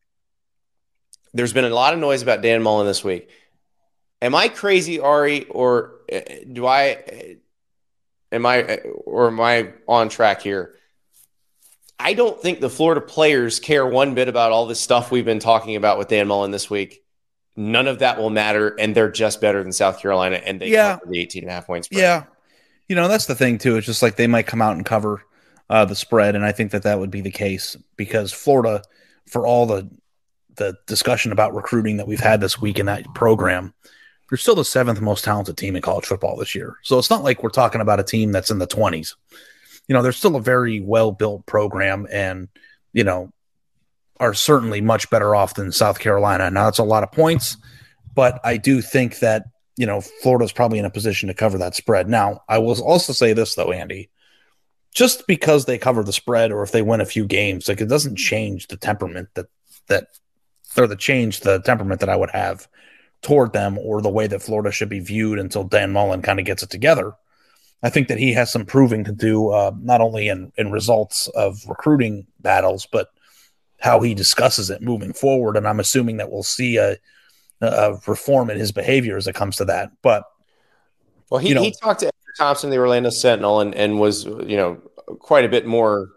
There's been a lot of noise about Dan Mullen this week. Am I crazy, Ari, or do I am I or am I on track here? I don't think the Florida players care one bit about all this stuff we've been talking about with Dan Mullen this week. None of that will matter, and they're just better than South Carolina, and they yeah. cover the eighteen and a half point spread. Yeah. You know, that's the thing, too. It's just like they might come out and cover uh, the spread, and I think that that would be the case because Florida, for all the the discussion about recruiting that we've had this week in that program, they're still the seventh most talented team in college football this year. So it's not like we're talking about a team that's in the twenties. You know, they're still a very well-built program and, you know, are certainly much better off than South Carolina. Now, that's a lot of points, but I do think that, you know, Florida's probably in a position to cover that spread. Now, I will also say this, though, Andy. Just because they cover the spread or if they win a few games, like it doesn't change the temperament that that or the change the temperament that I would have toward them or the way that Florida should be viewed until Dan Mullen kind of gets it together. I think that he has some proving to do, uh, not only in, in results of recruiting battles, but how he discusses it moving forward. And I'm assuming that we'll see a, a reform in his behavior as it comes to that. But, well, he, you know, he talked to Andrew Thompson, the Orlando Sentinel, and, and was, you know, quite a bit more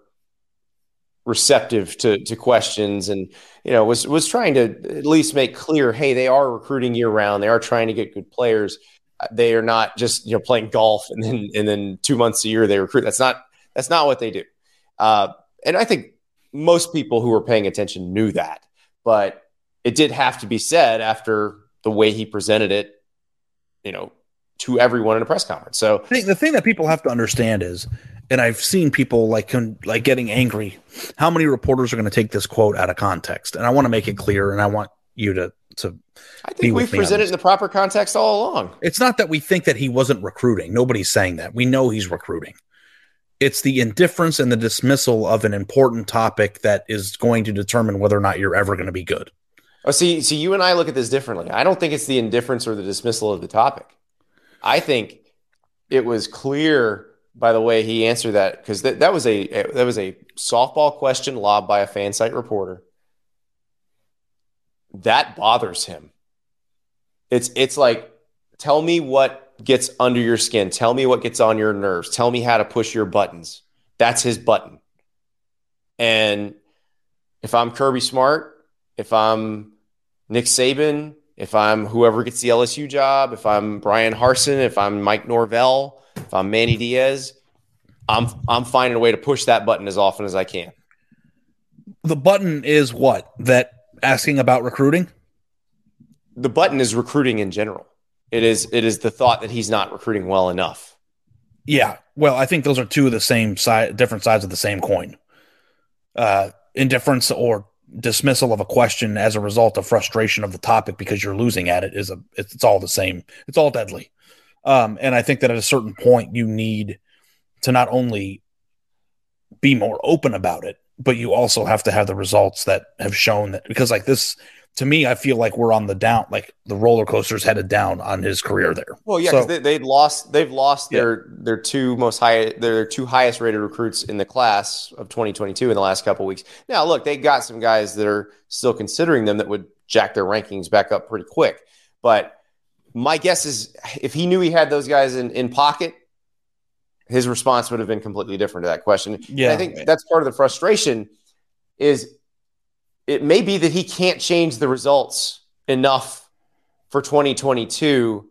receptive to, to questions and, you know, was, was trying to at least make clear, hey, they are recruiting year round. They are trying to get good players. They are not just, you know, playing golf and then, and then two months a year they recruit. That's not, that's not what they do. Uh, and I think most people who were paying attention knew that, but it did have to be said after the way he presented it, you know, to everyone in a press conference. So I think the thing that people have to understand is, and I've seen people like like getting angry, how many reporters are going to take this quote out of context? And I want to make it clear, and I want you to to. I think we've presented it in the proper context all along. It's not that we think that he wasn't recruiting. Nobody's saying that. We know he's recruiting. It's the indifference and the dismissal of an important topic that is going to determine whether or not you're ever going to be good. Oh, see, see, you and I look at this differently. I don't think it's the indifference or the dismissal of the topic. I think it was clear by the way he answered that, because that, that was a that was a softball question lobbed by a fan site reporter. That bothers him. It's it's like, tell me what gets under your skin. Tell me what gets on your nerves. Tell me how to push your buttons. That's his button. And if I'm Kirby Smart, if I'm Nick Saban, if I'm whoever gets the L S U job, if I'm Brian Harsin, if I'm Mike Norvell, if I'm Manny Diaz, I'm I'm finding a way to push that button as often as I can. The button is what? That asking about recruiting? The button is recruiting in general. It is it is the thought that he's not recruiting well enough. Yeah. Well, I think those are two of the same side, different sides of the same coin. Uh, indifference or dismissal of a question as a result of frustration of the topic because you're losing at it is a it's, it's all the same. It's all deadly. Um, and I think that at a certain point you need to not only be more open about it, but you also have to have the results that have shown that, because like this, to me, I feel like we're on the down, like the roller coaster's headed down on his career there. Well, yeah, so, because they, they'd lost, they've lost yeah. their their two most high, their two highest rated recruits in the class of twenty twenty-two in the last couple of weeks. Now, look, they got some guys that are still considering them that would jack their rankings back up pretty quick. But my guess is, if he knew he had those guys in, in pocket, his response would have been completely different to that question. Yeah, and I think that's part of the frustration. Is it may be that he can't change the results enough for twenty twenty-two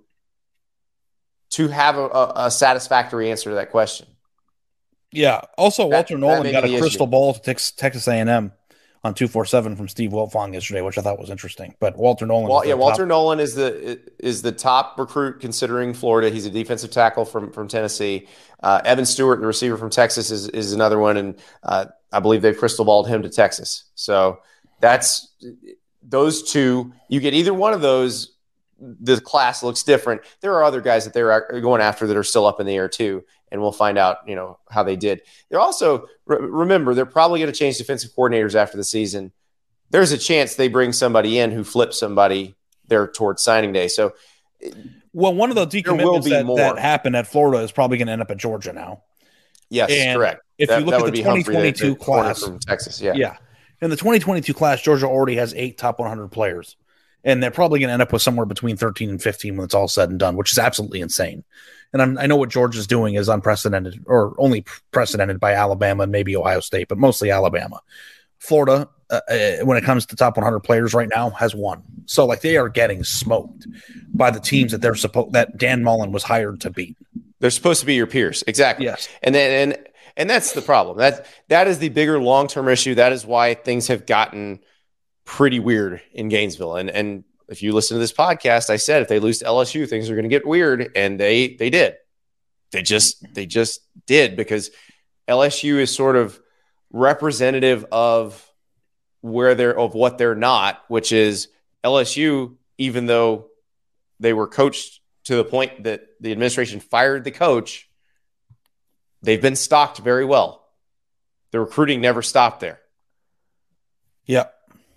to have a, a, a satisfactory answer to that question. Yeah. Also, Walter that, Nolan that got a issue. crystal ball to Texas, Texas A and M on two forty-seven from Steve Wiltfong yesterday, which I thought was interesting. But Walter Nolan, well, yeah, Walter top. Nolan is the is the top recruit considering Florida. He's a defensive tackle from from Tennessee. Uh, Evan Stewart, the receiver from Texas, is is another one, and uh, I believe they've crystal balled him to Texas. So that's those two. You get either one of those, the class looks different. There are other guys that they're going after that are still up in the air too, and we'll find out, you know, how they did. They're also re- remember they're probably going to change defensive coordinators after the season. There's a chance they bring somebody in who flips somebody there towards signing day. So Well, one of the decommitments that, that happened at Florida is probably going to end up at Georgia now. Yes, and correct. If that, you look at the twenty twenty-two the, the class from Texas, yeah, yeah, in the twenty twenty-two class, Georgia already has eight top one hundred players, and they're probably going to end up with somewhere between thirteen and fifteen when it's all said and done, which is absolutely insane. And I'm, I know what Georgia's doing is unprecedented, or only precedented by Alabama and maybe Ohio State, but mostly Alabama. Florida, uh, uh, when it comes to top one hundred players right now, has one. So like they are getting smoked by the teams that they're supposed that Dan Mullen was hired to beat. They're supposed to be your peers, exactly. Yes, and then and and that's the problem. That that is the bigger long term issue. That is why things have gotten pretty weird in Gainesville. And and if you listen to this podcast, I said if they lose to L S U, things are going to get weird, and they they did. They just they just did because L S U is sort of representative of where they're of what they're not, which is L S U, even though they were coached to the point that the administration fired the coach, they've been stocked very well. The recruiting never stopped there. Yep.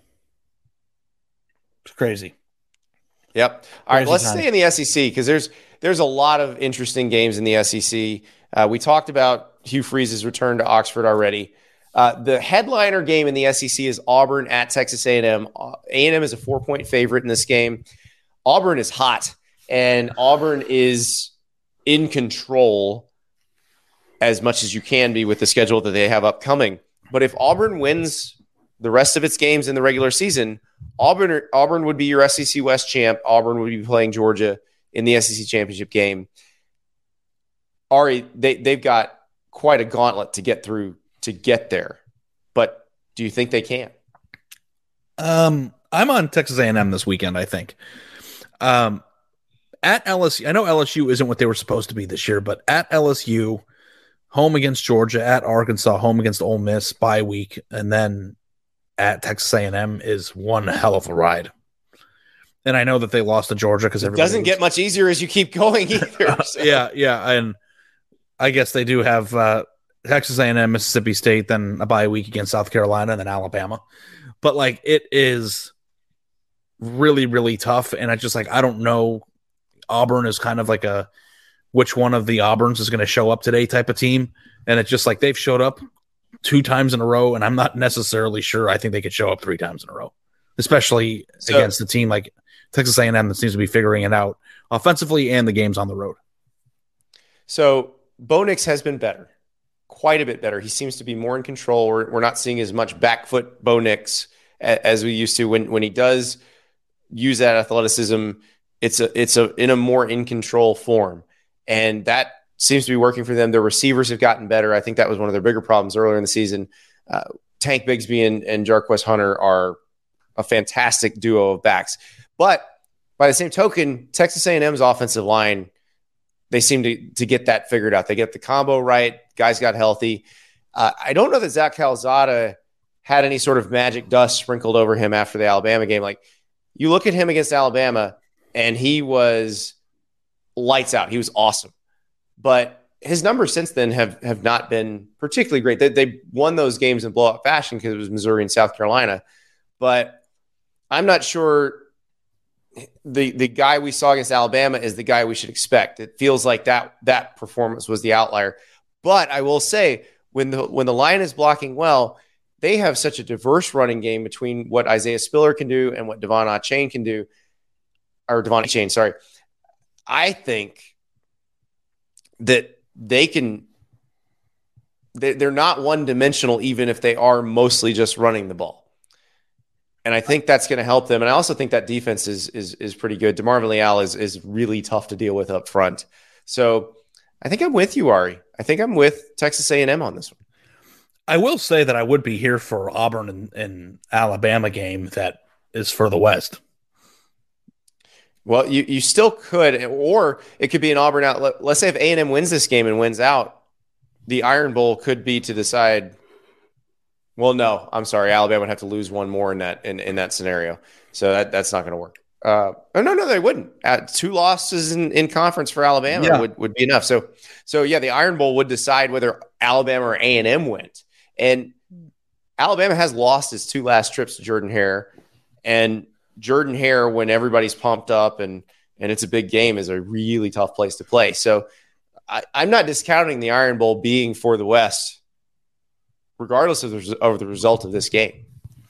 It's crazy. Yep. All crazy right, let's time. stay in the S E C because there's there's a lot of interesting games in the S E C. Uh, we talked about Hugh Freeze's return to Oxford already. Uh, the headliner game in the S E C is Auburn at Texas A and M. A and M is a four-point favorite in this game. Auburn is hot, and Auburn is in control as much as you can be with the schedule that they have upcoming. But if Auburn wins the rest of its games in the regular season, Auburn Auburn would be your S E C West champ. Auburn would be playing Georgia in the S E C championship game. Ari, they, they've got quite a gauntlet to get through to get there. But do you think they can? Um, I'm on Texas A and M this weekend, I think. Um, at L S U, I know L S U isn't what they were supposed to be this year, but at L S U, home against Georgia, at Arkansas, home against Ole Miss, bye week, and then at Texas A and M is one hell of a ride. And I know that they lost to Georgia because it doesn't was, get much easier as you keep going either. So. yeah, yeah, and I guess they do have uh, Texas A and M, Mississippi State, then a bye week against South Carolina, and then Alabama. But like it is really, really tough, and I just like I don't know. Auburn is kind of like a which one of the Auburns is going to show up today type of team, and it's just like they've showed up two times in a row, and I'm not necessarily sure. I think they could show up three times in a row, especially so, against a team like Texas A and M that seems to be figuring it out offensively and the games on the road. So Bo Nix has been better, quite a bit better. He seems to be more in control. We're, we're not seeing as much back foot Bo Nix as we used to. When when he does use that athleticism, it's a it's a in a more in control form, and that seems to be working for them. Their receivers have gotten better. I think that was one of their bigger problems earlier in the season. Uh, Tank Bigsby and, and Jarquez Hunter are a fantastic duo of backs. But by the same token, Texas A and M's offensive line, they seem to, to get that figured out. They get the combo right. Guys got healthy. Uh, I don't know that Zach Calzada had any sort of magic dust sprinkled over him after the Alabama game. Like, you look at him against Alabama, and he was lights out. He was awesome. But his numbers since then have, have not been particularly great. They, they won those games in blowout fashion because it was Missouri and South Carolina. But I'm not sure the the guy we saw against Alabama is the guy we should expect. It feels like that that performance was the outlier. But I will say, when the when the line is blocking well, they have such a diverse running game between what Isaiah Spiller can do and what Devon Achane can do, or Devon Achane, sorry. I think that they can they, they're not one-dimensional, even if they are mostly just running the ball. And I think that's going to help them. And I also think that defense is is is pretty good. DeMarvin Leal is is really tough to deal with up front. So I think I'm with you, Ari. I think I'm with Texas A and M on this one. I will say that I would be here for Auburn and, and Alabama game that is for the West. Well, you, you still could, or it could be an Auburn out. Let, let's say if A and M wins this game and wins out, the Iron Bowl could be to decide. Well, no, I'm sorry. Alabama would have to lose one more in that in, in that scenario. So that, that's not going to work. Uh, oh, no, no, they wouldn't. At two losses in, in conference for Alabama yeah. would, would be enough. So, so yeah, the Iron Bowl would decide whether Alabama or A and M went. And Alabama has lost its two last trips to Jordan-Hare. And Jordan-Hare, when everybody's pumped up and and it's a big game, is a really tough place to play. So I, I'm not discounting the Iron Bowl being for the West, regardless of the, of the result of this game.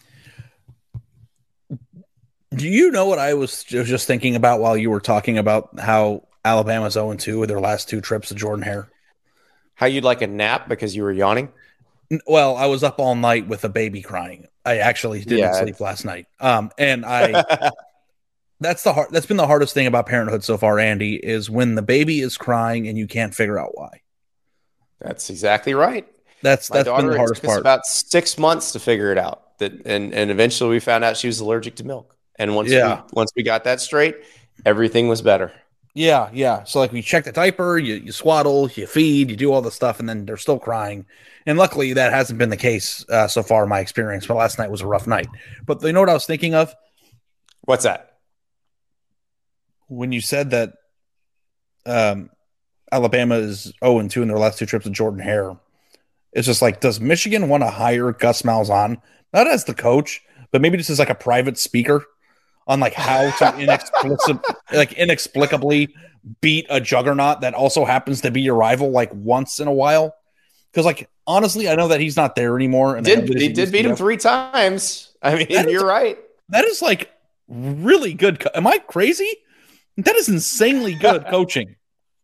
Do you know what I was just thinking about while you were talking about how Alabama's oh and two with their last two trips to Jordan-Hare? How you'd like a nap because you were yawning? Well, I was up all night with a baby crying. I actually didn't yeah. sleep last night. Um, and I, that's the hard, that's been the hardest thing about parenthood so far, Andy, is when the baby is crying and you can't figure out why. That's exactly right. That's, My that's been the hardest part. About six months to figure it out. That, and, and eventually we found out she was allergic to milk. And once yeah. we, once we got that straight, everything was better. Yeah. Yeah. So like we check the diaper, you, you swaddle, you feed, you do all the stuff, and then they're still crying. And luckily, that hasn't been the case uh, so far in my experience. But last night was a rough night. But you know what I was thinking of? What's that? When you said that um, Alabama is oh and two in their last two trips to Jordan-Hare, it's just like, does Michigan want to hire Gus Malzahn, not as the coach, but maybe just as like a private speaker on like how to inexplic- like inexplicably beat a juggernaut that also happens to be your rival like once in a while? Because, like, honestly, I know that he's not there anymore. And did, he did beat him three times. I mean, that you're is, right. That is, like, really good. Co- Am I crazy? That is insanely good coaching.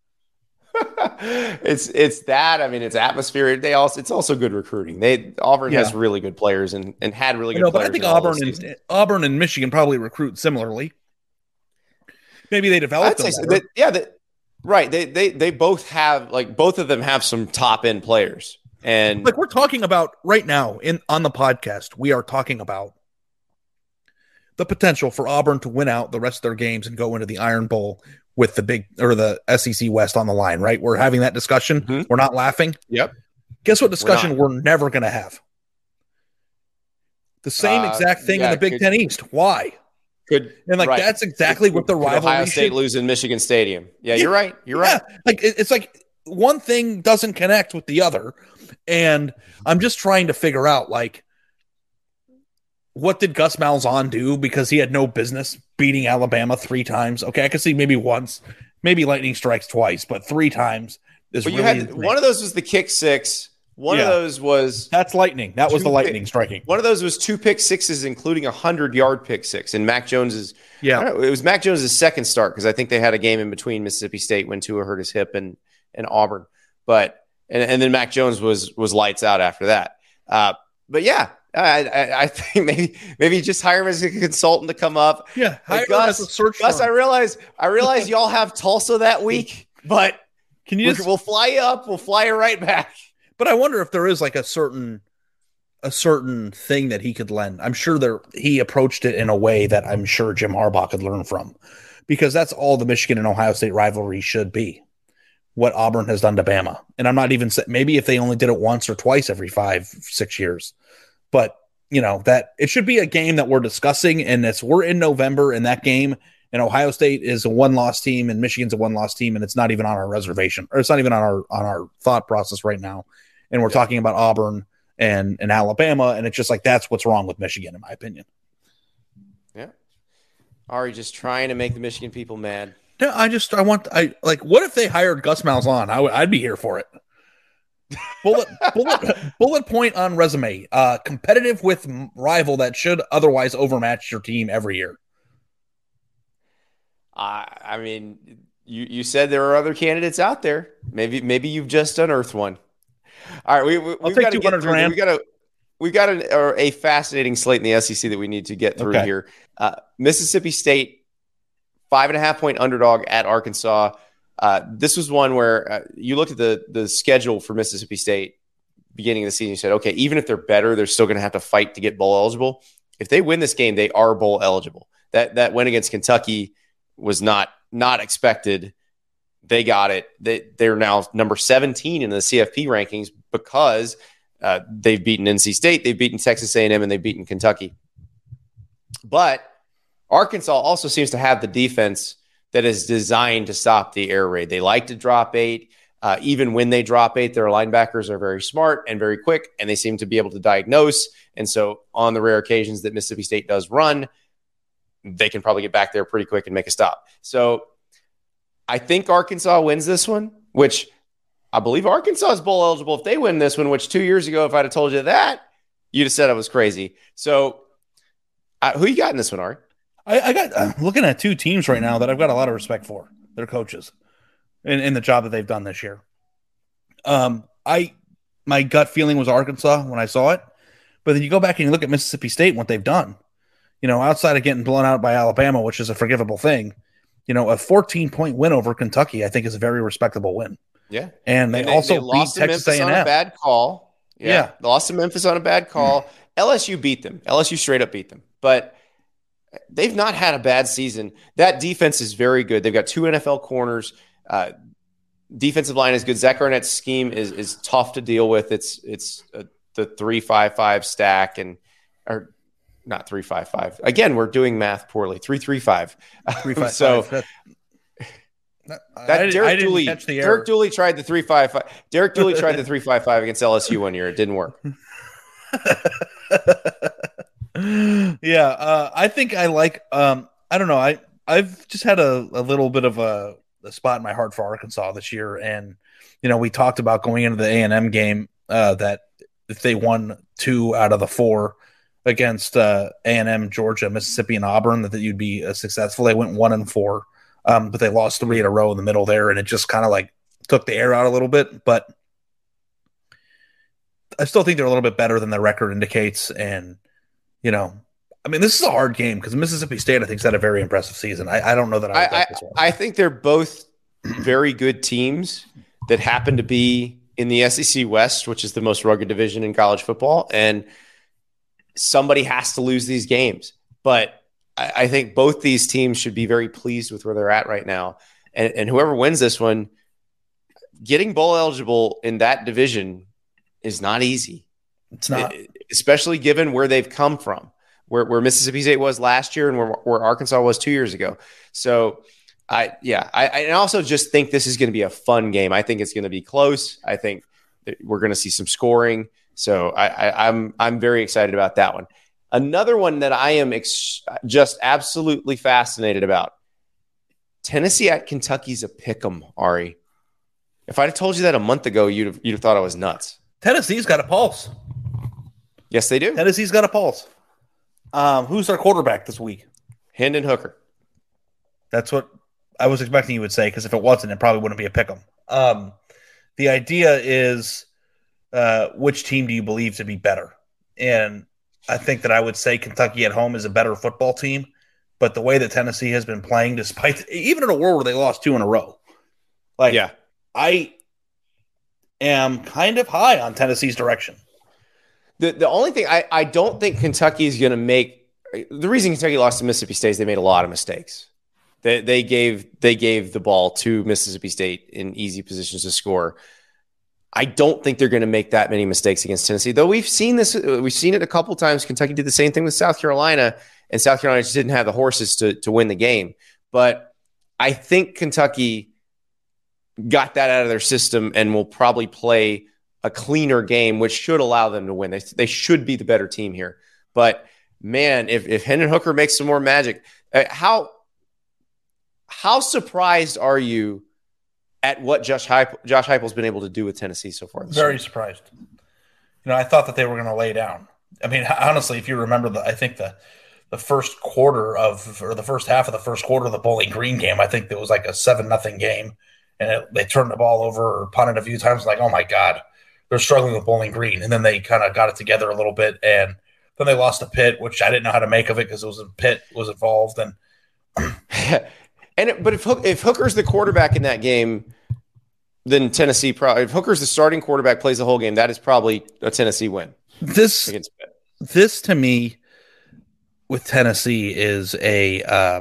it's it's that. I mean, it's atmosphere. They also It's also good recruiting. They Auburn yeah. has really good players and, and had really good know, players. But I think Auburn and, Auburn and Michigan probably recruit similarly. Maybe they develop them. So. They, yeah, they, right. They they they both have, like, both of them have some top end players. And like we're talking about right now in on the podcast, we are talking about the potential for Auburn to win out the rest of their games and go into the Iron Bowl with the big or the S E C West on the line, right? We're having that discussion. Mm-hmm. We're not laughing. Yep. Guess what discussion we're, we're never going to have? The same uh, exact thing yeah, in the Big could, Ten East. Why? Could and like right. that's exactly could, what the rivalry. Ohio State lose in Michigan Stadium. Yeah, yeah, you're right. You're yeah. right. Like it, it's like one thing doesn't connect with the other, and I'm just trying to figure out like what did Gus Malzahn do, because he had no business beating Alabama three times. Okay, I could see maybe once, maybe lightning strikes twice, but three times is but you really had one of those was the kick six. One yeah. of those was that's lightning. That was the lightning pick, striking. One of those was two pick sixes, including a hundred yard pick six. And Mac Jones's yeah, know, it was Mac Jones's second start because I think they had a game in between Mississippi State when Tua hurt his hip and and Auburn. But and, and then Mac Jones was was lights out after that. Uh, but yeah. I, I, I think maybe maybe just hire him as a consultant to come up. Yeah, hire him as a search Gus, firm. I realize I realize y'all have Tulsa that week, but can you? Just, we'll fly you up. We'll fly you right back. But I wonder if there is like a certain a certain thing that he could lend. I'm sure there he approached it in a way that I'm sure Jim Harbaugh could learn from, because that's all the Michigan and Ohio State rivalry should be. What Auburn has done to Bama, and I'm not even maybe if they only did it once or twice every five six years. But, you know, that it should be a game that we're discussing, and it's we're in November in that game, and Ohio State is a one-loss team and Michigan's a one-loss team, and it's not even on our reservation, or it's not even on our on our thought process right now. And we're yeah. talking about Auburn and, and Alabama, and it's just like that's what's wrong with Michigan, in my opinion. Yeah. Ari just trying to make the Michigan people mad. No, I just I want I like what if they hired Gus Malzahn? I w- I'd be here for it. bullet, bullet, bullet point on resume. Uh, competitive with rival that should otherwise overmatch your team every year. Uh, I mean, you, you said there are other candidates out there. Maybe maybe you've just unearthed one. All right, we, we, we've got to get through. We got to we've got a, a fascinating slate in the S E C that we need to get through okay. here. Uh, Mississippi State, five and a half point underdog at Arkansas. Uh, this was one where uh, you looked at the the schedule for Mississippi State beginning of the season. You said, okay, even if they're better, they're still going to have to fight to get bowl eligible. If they win this game, they are bowl eligible. That that win against Kentucky was not not expected. They got it. They they're now number seventeen in the C F P rankings because uh, they've beaten N C State, they've beaten Texas A and M, and they've beaten Kentucky. But Arkansas also seems to have the defense that is designed to stop the air raid. They like to drop eight. Uh, even when they drop eight, their linebackers are very smart and very quick, and they seem to be able to diagnose. And so on the rare occasions that Mississippi State does run, they can probably get back there pretty quick and make a stop. So I think Arkansas wins this one, which I believe Arkansas is bowl eligible if they win this one, which two years ago, if I'd have told you that, you'd have said I was crazy. So uh, who you got in this one, Ari? I, I got I'm looking at two teams right now that I've got a lot of respect for. Their coaches in, in the job that they've done this year. Um, I my gut feeling was Arkansas when I saw it, but then you go back and you look at Mississippi State and what they've done. You know, outside of getting blown out by Alabama, which is a forgivable thing, you know, a fourteen-point win over Kentucky, I think, is a very respectable win. Yeah, and they, and they also they lost beat Texas Memphis A and M on a bad call. Yeah. yeah, they lost to Memphis on a bad call. Mm. L S U beat them. L S U straight up beat them, but they've not had a bad season. That defense is very good. They've got two N F L corners. Uh, defensive line is good. Zach Arnett's scheme is is tough to deal with. It's it's a, the three five five stack and or not three five five. Again, we're doing math poorly. Three three five. Three five so. Five. That I, Derek I Dooley, Derek Dooley tried the three five five. Derek Dooley tried the three five five against L S U one year. It didn't work. yeah, uh, I think I like. Um, I don't know. I I've just had a, a little bit of a, a spot in my heart for Arkansas this year, and you know we talked about going into the A and M game uh, that if they won two out of the four against uh, A and M, Georgia, Mississippi, and Auburn, that, that you'd be uh, successful. They went one and four. Um, but they lost three in a row in the middle there, and it just kind of like took the air out a little bit. But I still think they're a little bit better than their record indicates. And, you know, I mean, this is a hard game because Mississippi State, I think, has had a very impressive season. I, I don't know that I would I, this one. I think they're both very good teams that happen to be in the S E C West, which is the most rugged division in college football. And somebody has to lose these games. But I think both these teams should be very pleased with where they're at right now. And, and whoever wins this one, getting bowl eligible in that division is not easy. It's not. It, especially given where they've come from, where, where Mississippi State was last year and where, where Arkansas was two years ago. So, I yeah, I, I also just think this is going to be a fun game. I think it's going to be close. I think that we're going to see some scoring. So I, I, I'm I'm very excited about that one. Another one that I am ex- just absolutely fascinated about, Tennessee at Kentucky's a pick'em, Ari. If I'd have told you that a month ago, you'd have, you'd have thought I was nuts. Tennessee's got a pulse. Yes, they do. Tennessee's got a pulse. Um, who's their quarterback this week? Hendon Hooker. That's what I was expecting you would say, because if it wasn't, it probably wouldn't be a pick'em. Um, the idea is, uh, which team do you believe to be better? And I think that I would say Kentucky at home is a better football team, but the way that Tennessee has been playing, despite even in a world where they lost two in a row, like yeah, I am kind of high on Tennessee's direction. The the only thing I, I don't think Kentucky is going to make the reason Kentucky lost to Mississippi State is they made a lot of mistakes. They they gave they gave the ball to Mississippi State in easy positions to score. I don't think they're going to make that many mistakes against Tennessee, though we've seen this. We've seen it a couple times. Kentucky did the same thing with South Carolina, and South Carolina just didn't have the horses to, to win the game. But I think Kentucky got that out of their system and will probably play a cleaner game, which should allow them to win. They, they should be the better team here. But, man, if, if Hendon Hooker makes some more magic, uh, how, how surprised are you at what Josh Heupel, Josh Heupel's been able to do with Tennessee so far this Very year? surprised. You know, I thought that they were going to lay down. I mean, honestly, if you remember, the, I think the the first quarter of, or the first half of the first quarter of the Bowling Green game, I think it was like a seven nothing game, and it, they turned the ball over or punted a few times. Like, oh my God, they're struggling with Bowling Green, and then they kind of got it together a little bit, and then they lost to Pitt, which I didn't know how to make of it because it was a Pitt was involved, and and it, but if Hook, if Hooker's the quarterback in that game, then Tennessee probably. If Hooker's the starting quarterback, plays the whole game, that is probably a Tennessee win. This against Pitt. This to me with Tennessee is a, uh,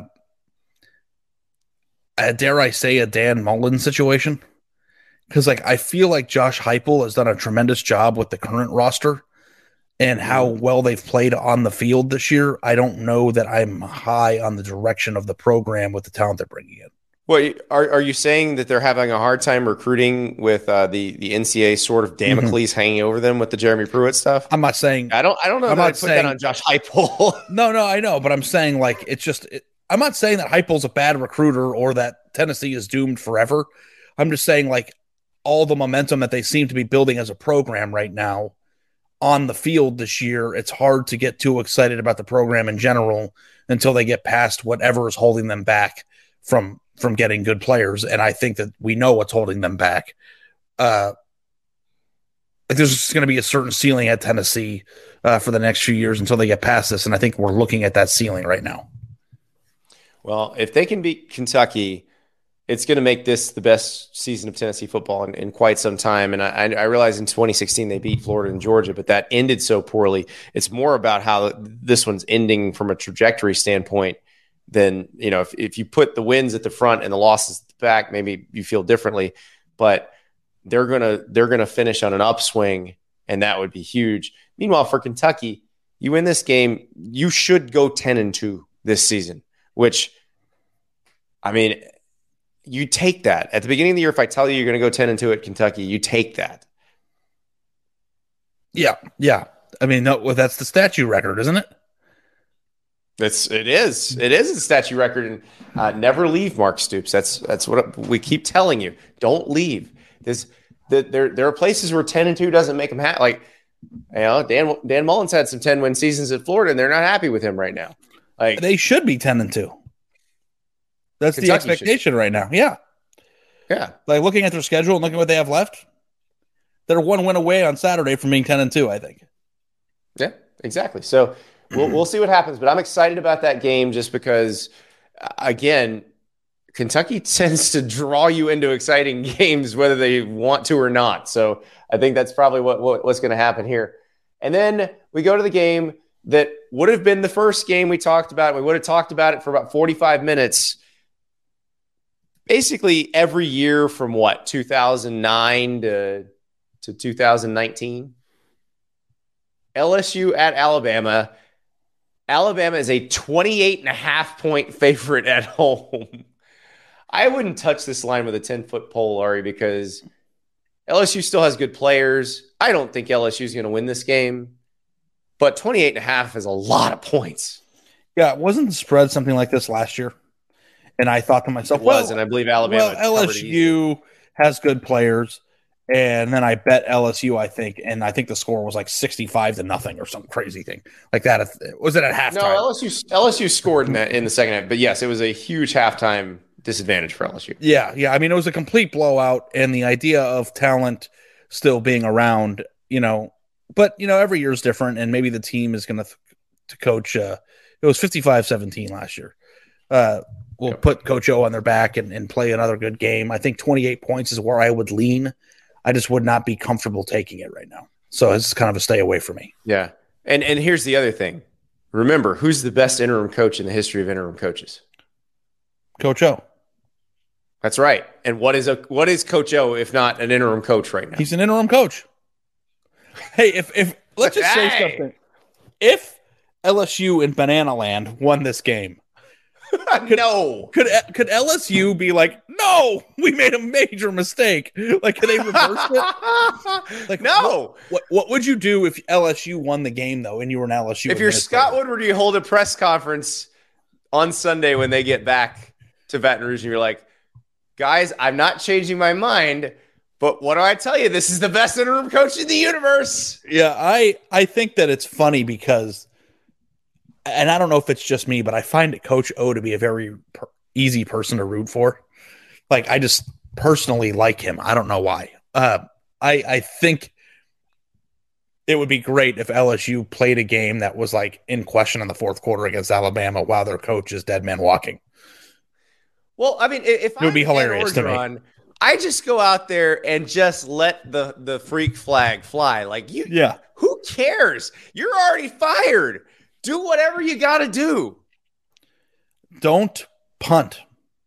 a dare I say a Dan Mullen situation, because like I feel like Josh Heupel has done a tremendous job with the current roster and how well they've played on the field this year. I don't know that I'm high on the direction of the program with the talent they're bringing in. Well, are are you saying that they're having a hard time recruiting with uh, the the N C A A sort of Damocles mm-hmm. hanging over them with the Jeremy Pruitt stuff? I'm not saying I don't I don't know. I'm that not I put saying, that on Josh Heupel. no, no, I know, but I'm saying like it's just it, I'm not saying that Heupel's a bad recruiter or that Tennessee is doomed forever. I'm just saying, like, all the momentum that they seem to be building as a program right now on the field this year, it's hard to get too excited about the program in general until they get past whatever is holding them back from from getting good players. And I think that we know what's holding them back. Uh, there's going to be a certain ceiling at Tennessee uh, for the next few years until they get past this. And I think we're looking at that ceiling right now. Well, if they can beat Kentucky, it's going to make this the best season of Tennessee football in, in quite some time. And I, I realize in twenty sixteen they beat Florida and Georgia, but that ended so poorly. It's more about how this one's ending from a trajectory standpoint than, you know, if, if you put the wins at the front and the losses at the back, maybe you feel differently. But they're gonna they're gonna finish on an upswing, and that would be huge. Meanwhile, for Kentucky, you win this game, you should go ten and two this season, which, I mean, you take that. At the beginning of the year, if I tell you you're going to go ten and two at Kentucky, you take that. Yeah, yeah. I mean, no, well, that's the statute record, isn't it? It's it is. It is a statute record. And uh, never leave, Mark Stoops. That's that's what we keep telling you. Don't leave. There's the, there there are places where ten and two doesn't make them happy. Like, you know, Dan Dan Mullen's had some ten win seasons at Florida, and they're not happy with him right now. Like, they should be ten and two. That's Kentucky the expectation should. right now. Yeah. Yeah. Like, looking at their schedule and looking at what they have left, they're one win away on Saturday from being ten and two, I think. Yeah, exactly. So we'll we'll see what happens, but I'm excited about that game just because, again, Kentucky tends to draw you into exciting games whether they want to or not. So I think that's probably what, what what's going to happen here. And then we go to the game that would have been the first game we talked about. We would have talked about it for about forty-five minutes. Basically every year from what, two thousand nine to, to two thousand nineteen. L S U at Alabama. Alabama is a twenty-eight and a half point favorite at home. I wouldn't touch this line with a ten-foot pole, Ari, because L S U still has good players. I don't think L S U is going to win this game, but twenty-eight and a half is a lot of points. Yeah, wasn't the spread something like this last year? And I thought to myself, it was, well, and I believe Alabama. Well, L S U has good players, and then I bet L S U, I think, and I think the score was like sixty-five to nothing or some crazy thing like that. Was it at halftime? No, L S U L S U scored in, that, in the second half, but yes, it was a huge halftime disadvantage for L S U. Yeah, yeah. I mean, it was a complete blowout, and the idea of talent still being around, you know, but, you know, every year is different, and maybe the team is going to to coach. Uh, it was fifty-five seventeen last year. Uh, we'll yep. put Coach O on their back and, and play another good game. I think twenty-eight points is where I would lean. I just would not be comfortable taking it right now. So it's kind of a stay away for me. Yeah. And and here's the other thing. Remember, who's the best interim coach in the history of interim coaches? Coach O. That's right. And what is a what is Coach O if not an interim coach right now? He's an interim coach. Hey, if if let's just hey. say something. If L S U in Banana Land won this game, could, no. Could could L S U be like, no, we made a major mistake? Like, could they reverse it? Like, no. What, what what would you do if L S U won the game though, and you were an L S U? If you're Scott Woodward, you hold a press conference on Sunday when they get back to Baton Rouge, and you're like, guys, I'm not changing my mind, but what do I tell you? This is the best interim coach in the universe. Yeah, I I think that it's funny because. And I don't know if it's just me, but I find Coach O to be a very per- easy person to root for. Like, I just personally like him. I don't know why. Uh, I I think it would be great if L S U played a game that was like in question in the fourth quarter against Alabama while their coach is dead man walking. Well, I mean, if it would be hilarious to me. I just go out there and just let the the freak flag fly. Like, you, yeah. Who cares? You're already fired. Do whatever you got to do. Don't punt.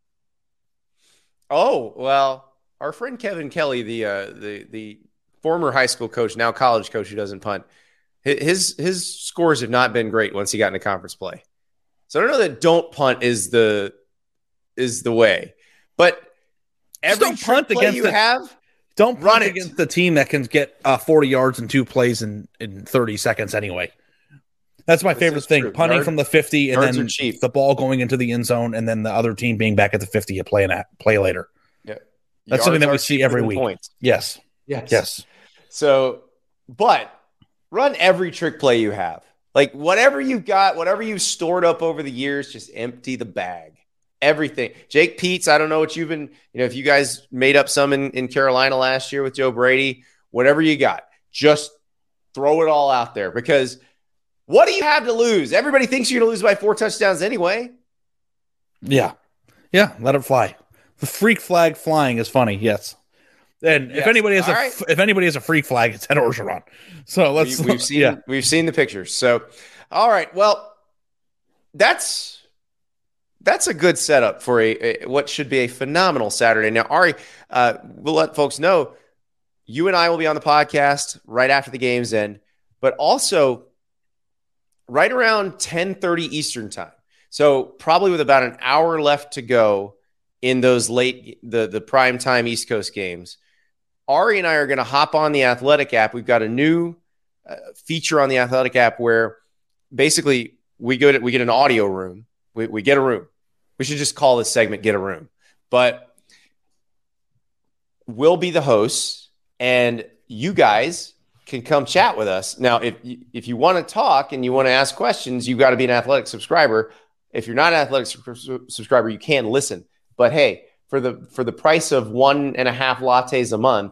Oh, well, our friend Kevin Kelly, the uh, the the former high school coach, now college coach who doesn't punt, his his scores have not been great once he got into conference play. So I don't know that don't punt is the is the way, but every don't punt play against you the, have, don't run punt it against the team that can get uh, forty yards in two plays in in thirty seconds anyway. That's my This favorite is thing. true. Punting Yard- from the fifty and yards then are cheap. the ball going into the end zone and then the other team being back at the fifty to play, an, play later. Yeah. That's something that we Yards are see cheaper every than week. points. Yes. Yes. Yes. So, but run every trick play you have. Like whatever you've got, whatever you've stored up over the years, just empty the bag. Everything. Jake Peets, I don't know what you've been, you know, if you guys made up some in, in Carolina last year with Joe Brady, whatever you got, just throw it all out there because what do you have to lose? Everybody thinks you're going to lose by four touchdowns anyway. Yeah. Yeah. Let it fly. The freak flag flying is funny. Yes. And Yes. if anybody has All a right. if anybody has a freak flag, it's Ed Orgeron. So let's we, we've seen yeah. we've seen the pictures. So, all right. Well, that's that's a good setup for a, a what should be a phenomenal Saturday. Now, Ari, uh, we'll let folks know you and I will be on the podcast right after the games end, but also right around ten thirty Eastern time. So probably with about an hour left to go in those late the the prime time East Coast games. Ari and I are going to hop on the Athletic app. We've got a new uh, feature on the Athletic app where basically we go to, we get an audio room. We, we get a room. We should just call this segment "Get a Room," but we'll be the hosts, and you guys can come chat with us. Now, if you, if you want to talk and you want to ask questions, you got to be an Athletic subscriber. If you're not an Athletic su- subscriber, you can listen. But hey, for the for the price of one and a half lattes a month,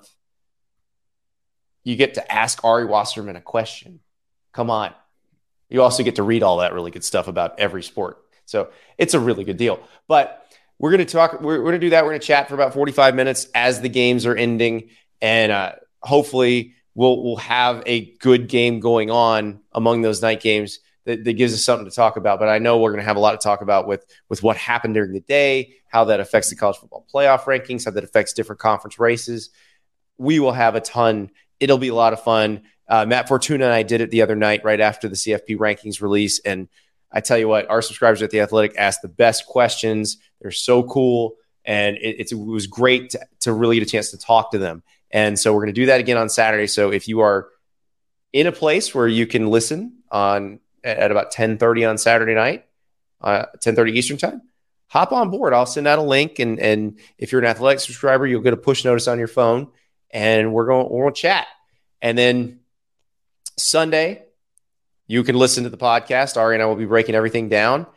you get to ask Ari Wasserman a question. Come on. You also get to read all that really good stuff about every sport. So it's a really good deal. But we're going to talk. We're, we're going to do that. We're going to chat for about forty-five minutes as the games are ending. And uh, hopefully we'll, we'll have a good game going on among those night games that, that gives us something to talk about. But I know we're going to have a lot to talk about with, with what happened during the day, how that affects the college football playoff rankings, how that affects different conference races. We will have a ton. It'll be a lot of fun. Uh, Matt Fortuna and I did it the other night right after the C F P rankings release. And I tell you what, our subscribers at The Athletic asked the best questions. They're so cool. And it, it's, it was great to, to really get a chance to talk to them. And so we're going to do that again on Saturday. So if you are in a place where you can listen on at about ten thirty on Saturday night, uh, ten thirty Eastern time, hop on board. I'll send out a link. And, and if you're an Athletic subscriber, you'll get a push notice on your phone. And we're going, we're going to chat. And then Sunday, you can listen to the podcast. Ari and I will be breaking everything down.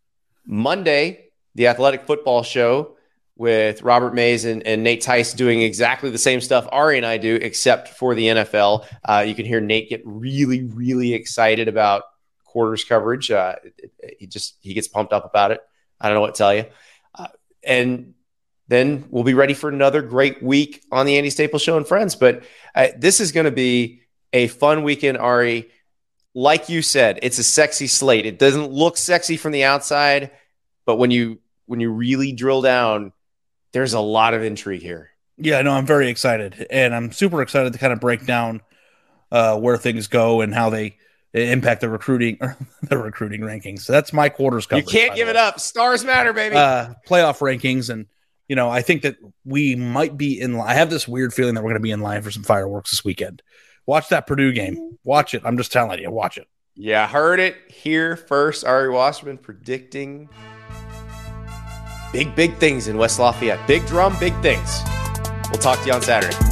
Monday, the Athletic Football Show with Robert Mays and, and Nate Tice doing exactly the same stuff Ari and I do, except for the N F L. Uh, you can hear Nate get really, really excited about quarters coverage. Uh, it, it, he just he gets pumped up about it. I don't know what to tell you. Uh, and then we'll be ready for another great week on the Andy Staples Show and Friends. But uh, this is going to be a fun weekend, Ari. Like you said, it's a sexy slate. It doesn't look sexy from the outside, but when you when you really drill down, there's a lot of intrigue here. Yeah, no, I'm very excited. And I'm super excited to kind of break down uh, where things go and how they impact the recruiting or the recruiting rankings. So that's my quarters coverage. You can't give it up. Stars matter, baby. Uh, playoff rankings. And, you know, I think that we might be in line. I have this weird feeling that we're going to be in line for some fireworks this weekend. Watch that Purdue game. Watch it. I'm just telling you, watch it. Yeah, heard it here first. Ari Wasserman predicting big, big things in West Lafayette. Big drum, big things. We'll talk to you on Saturday.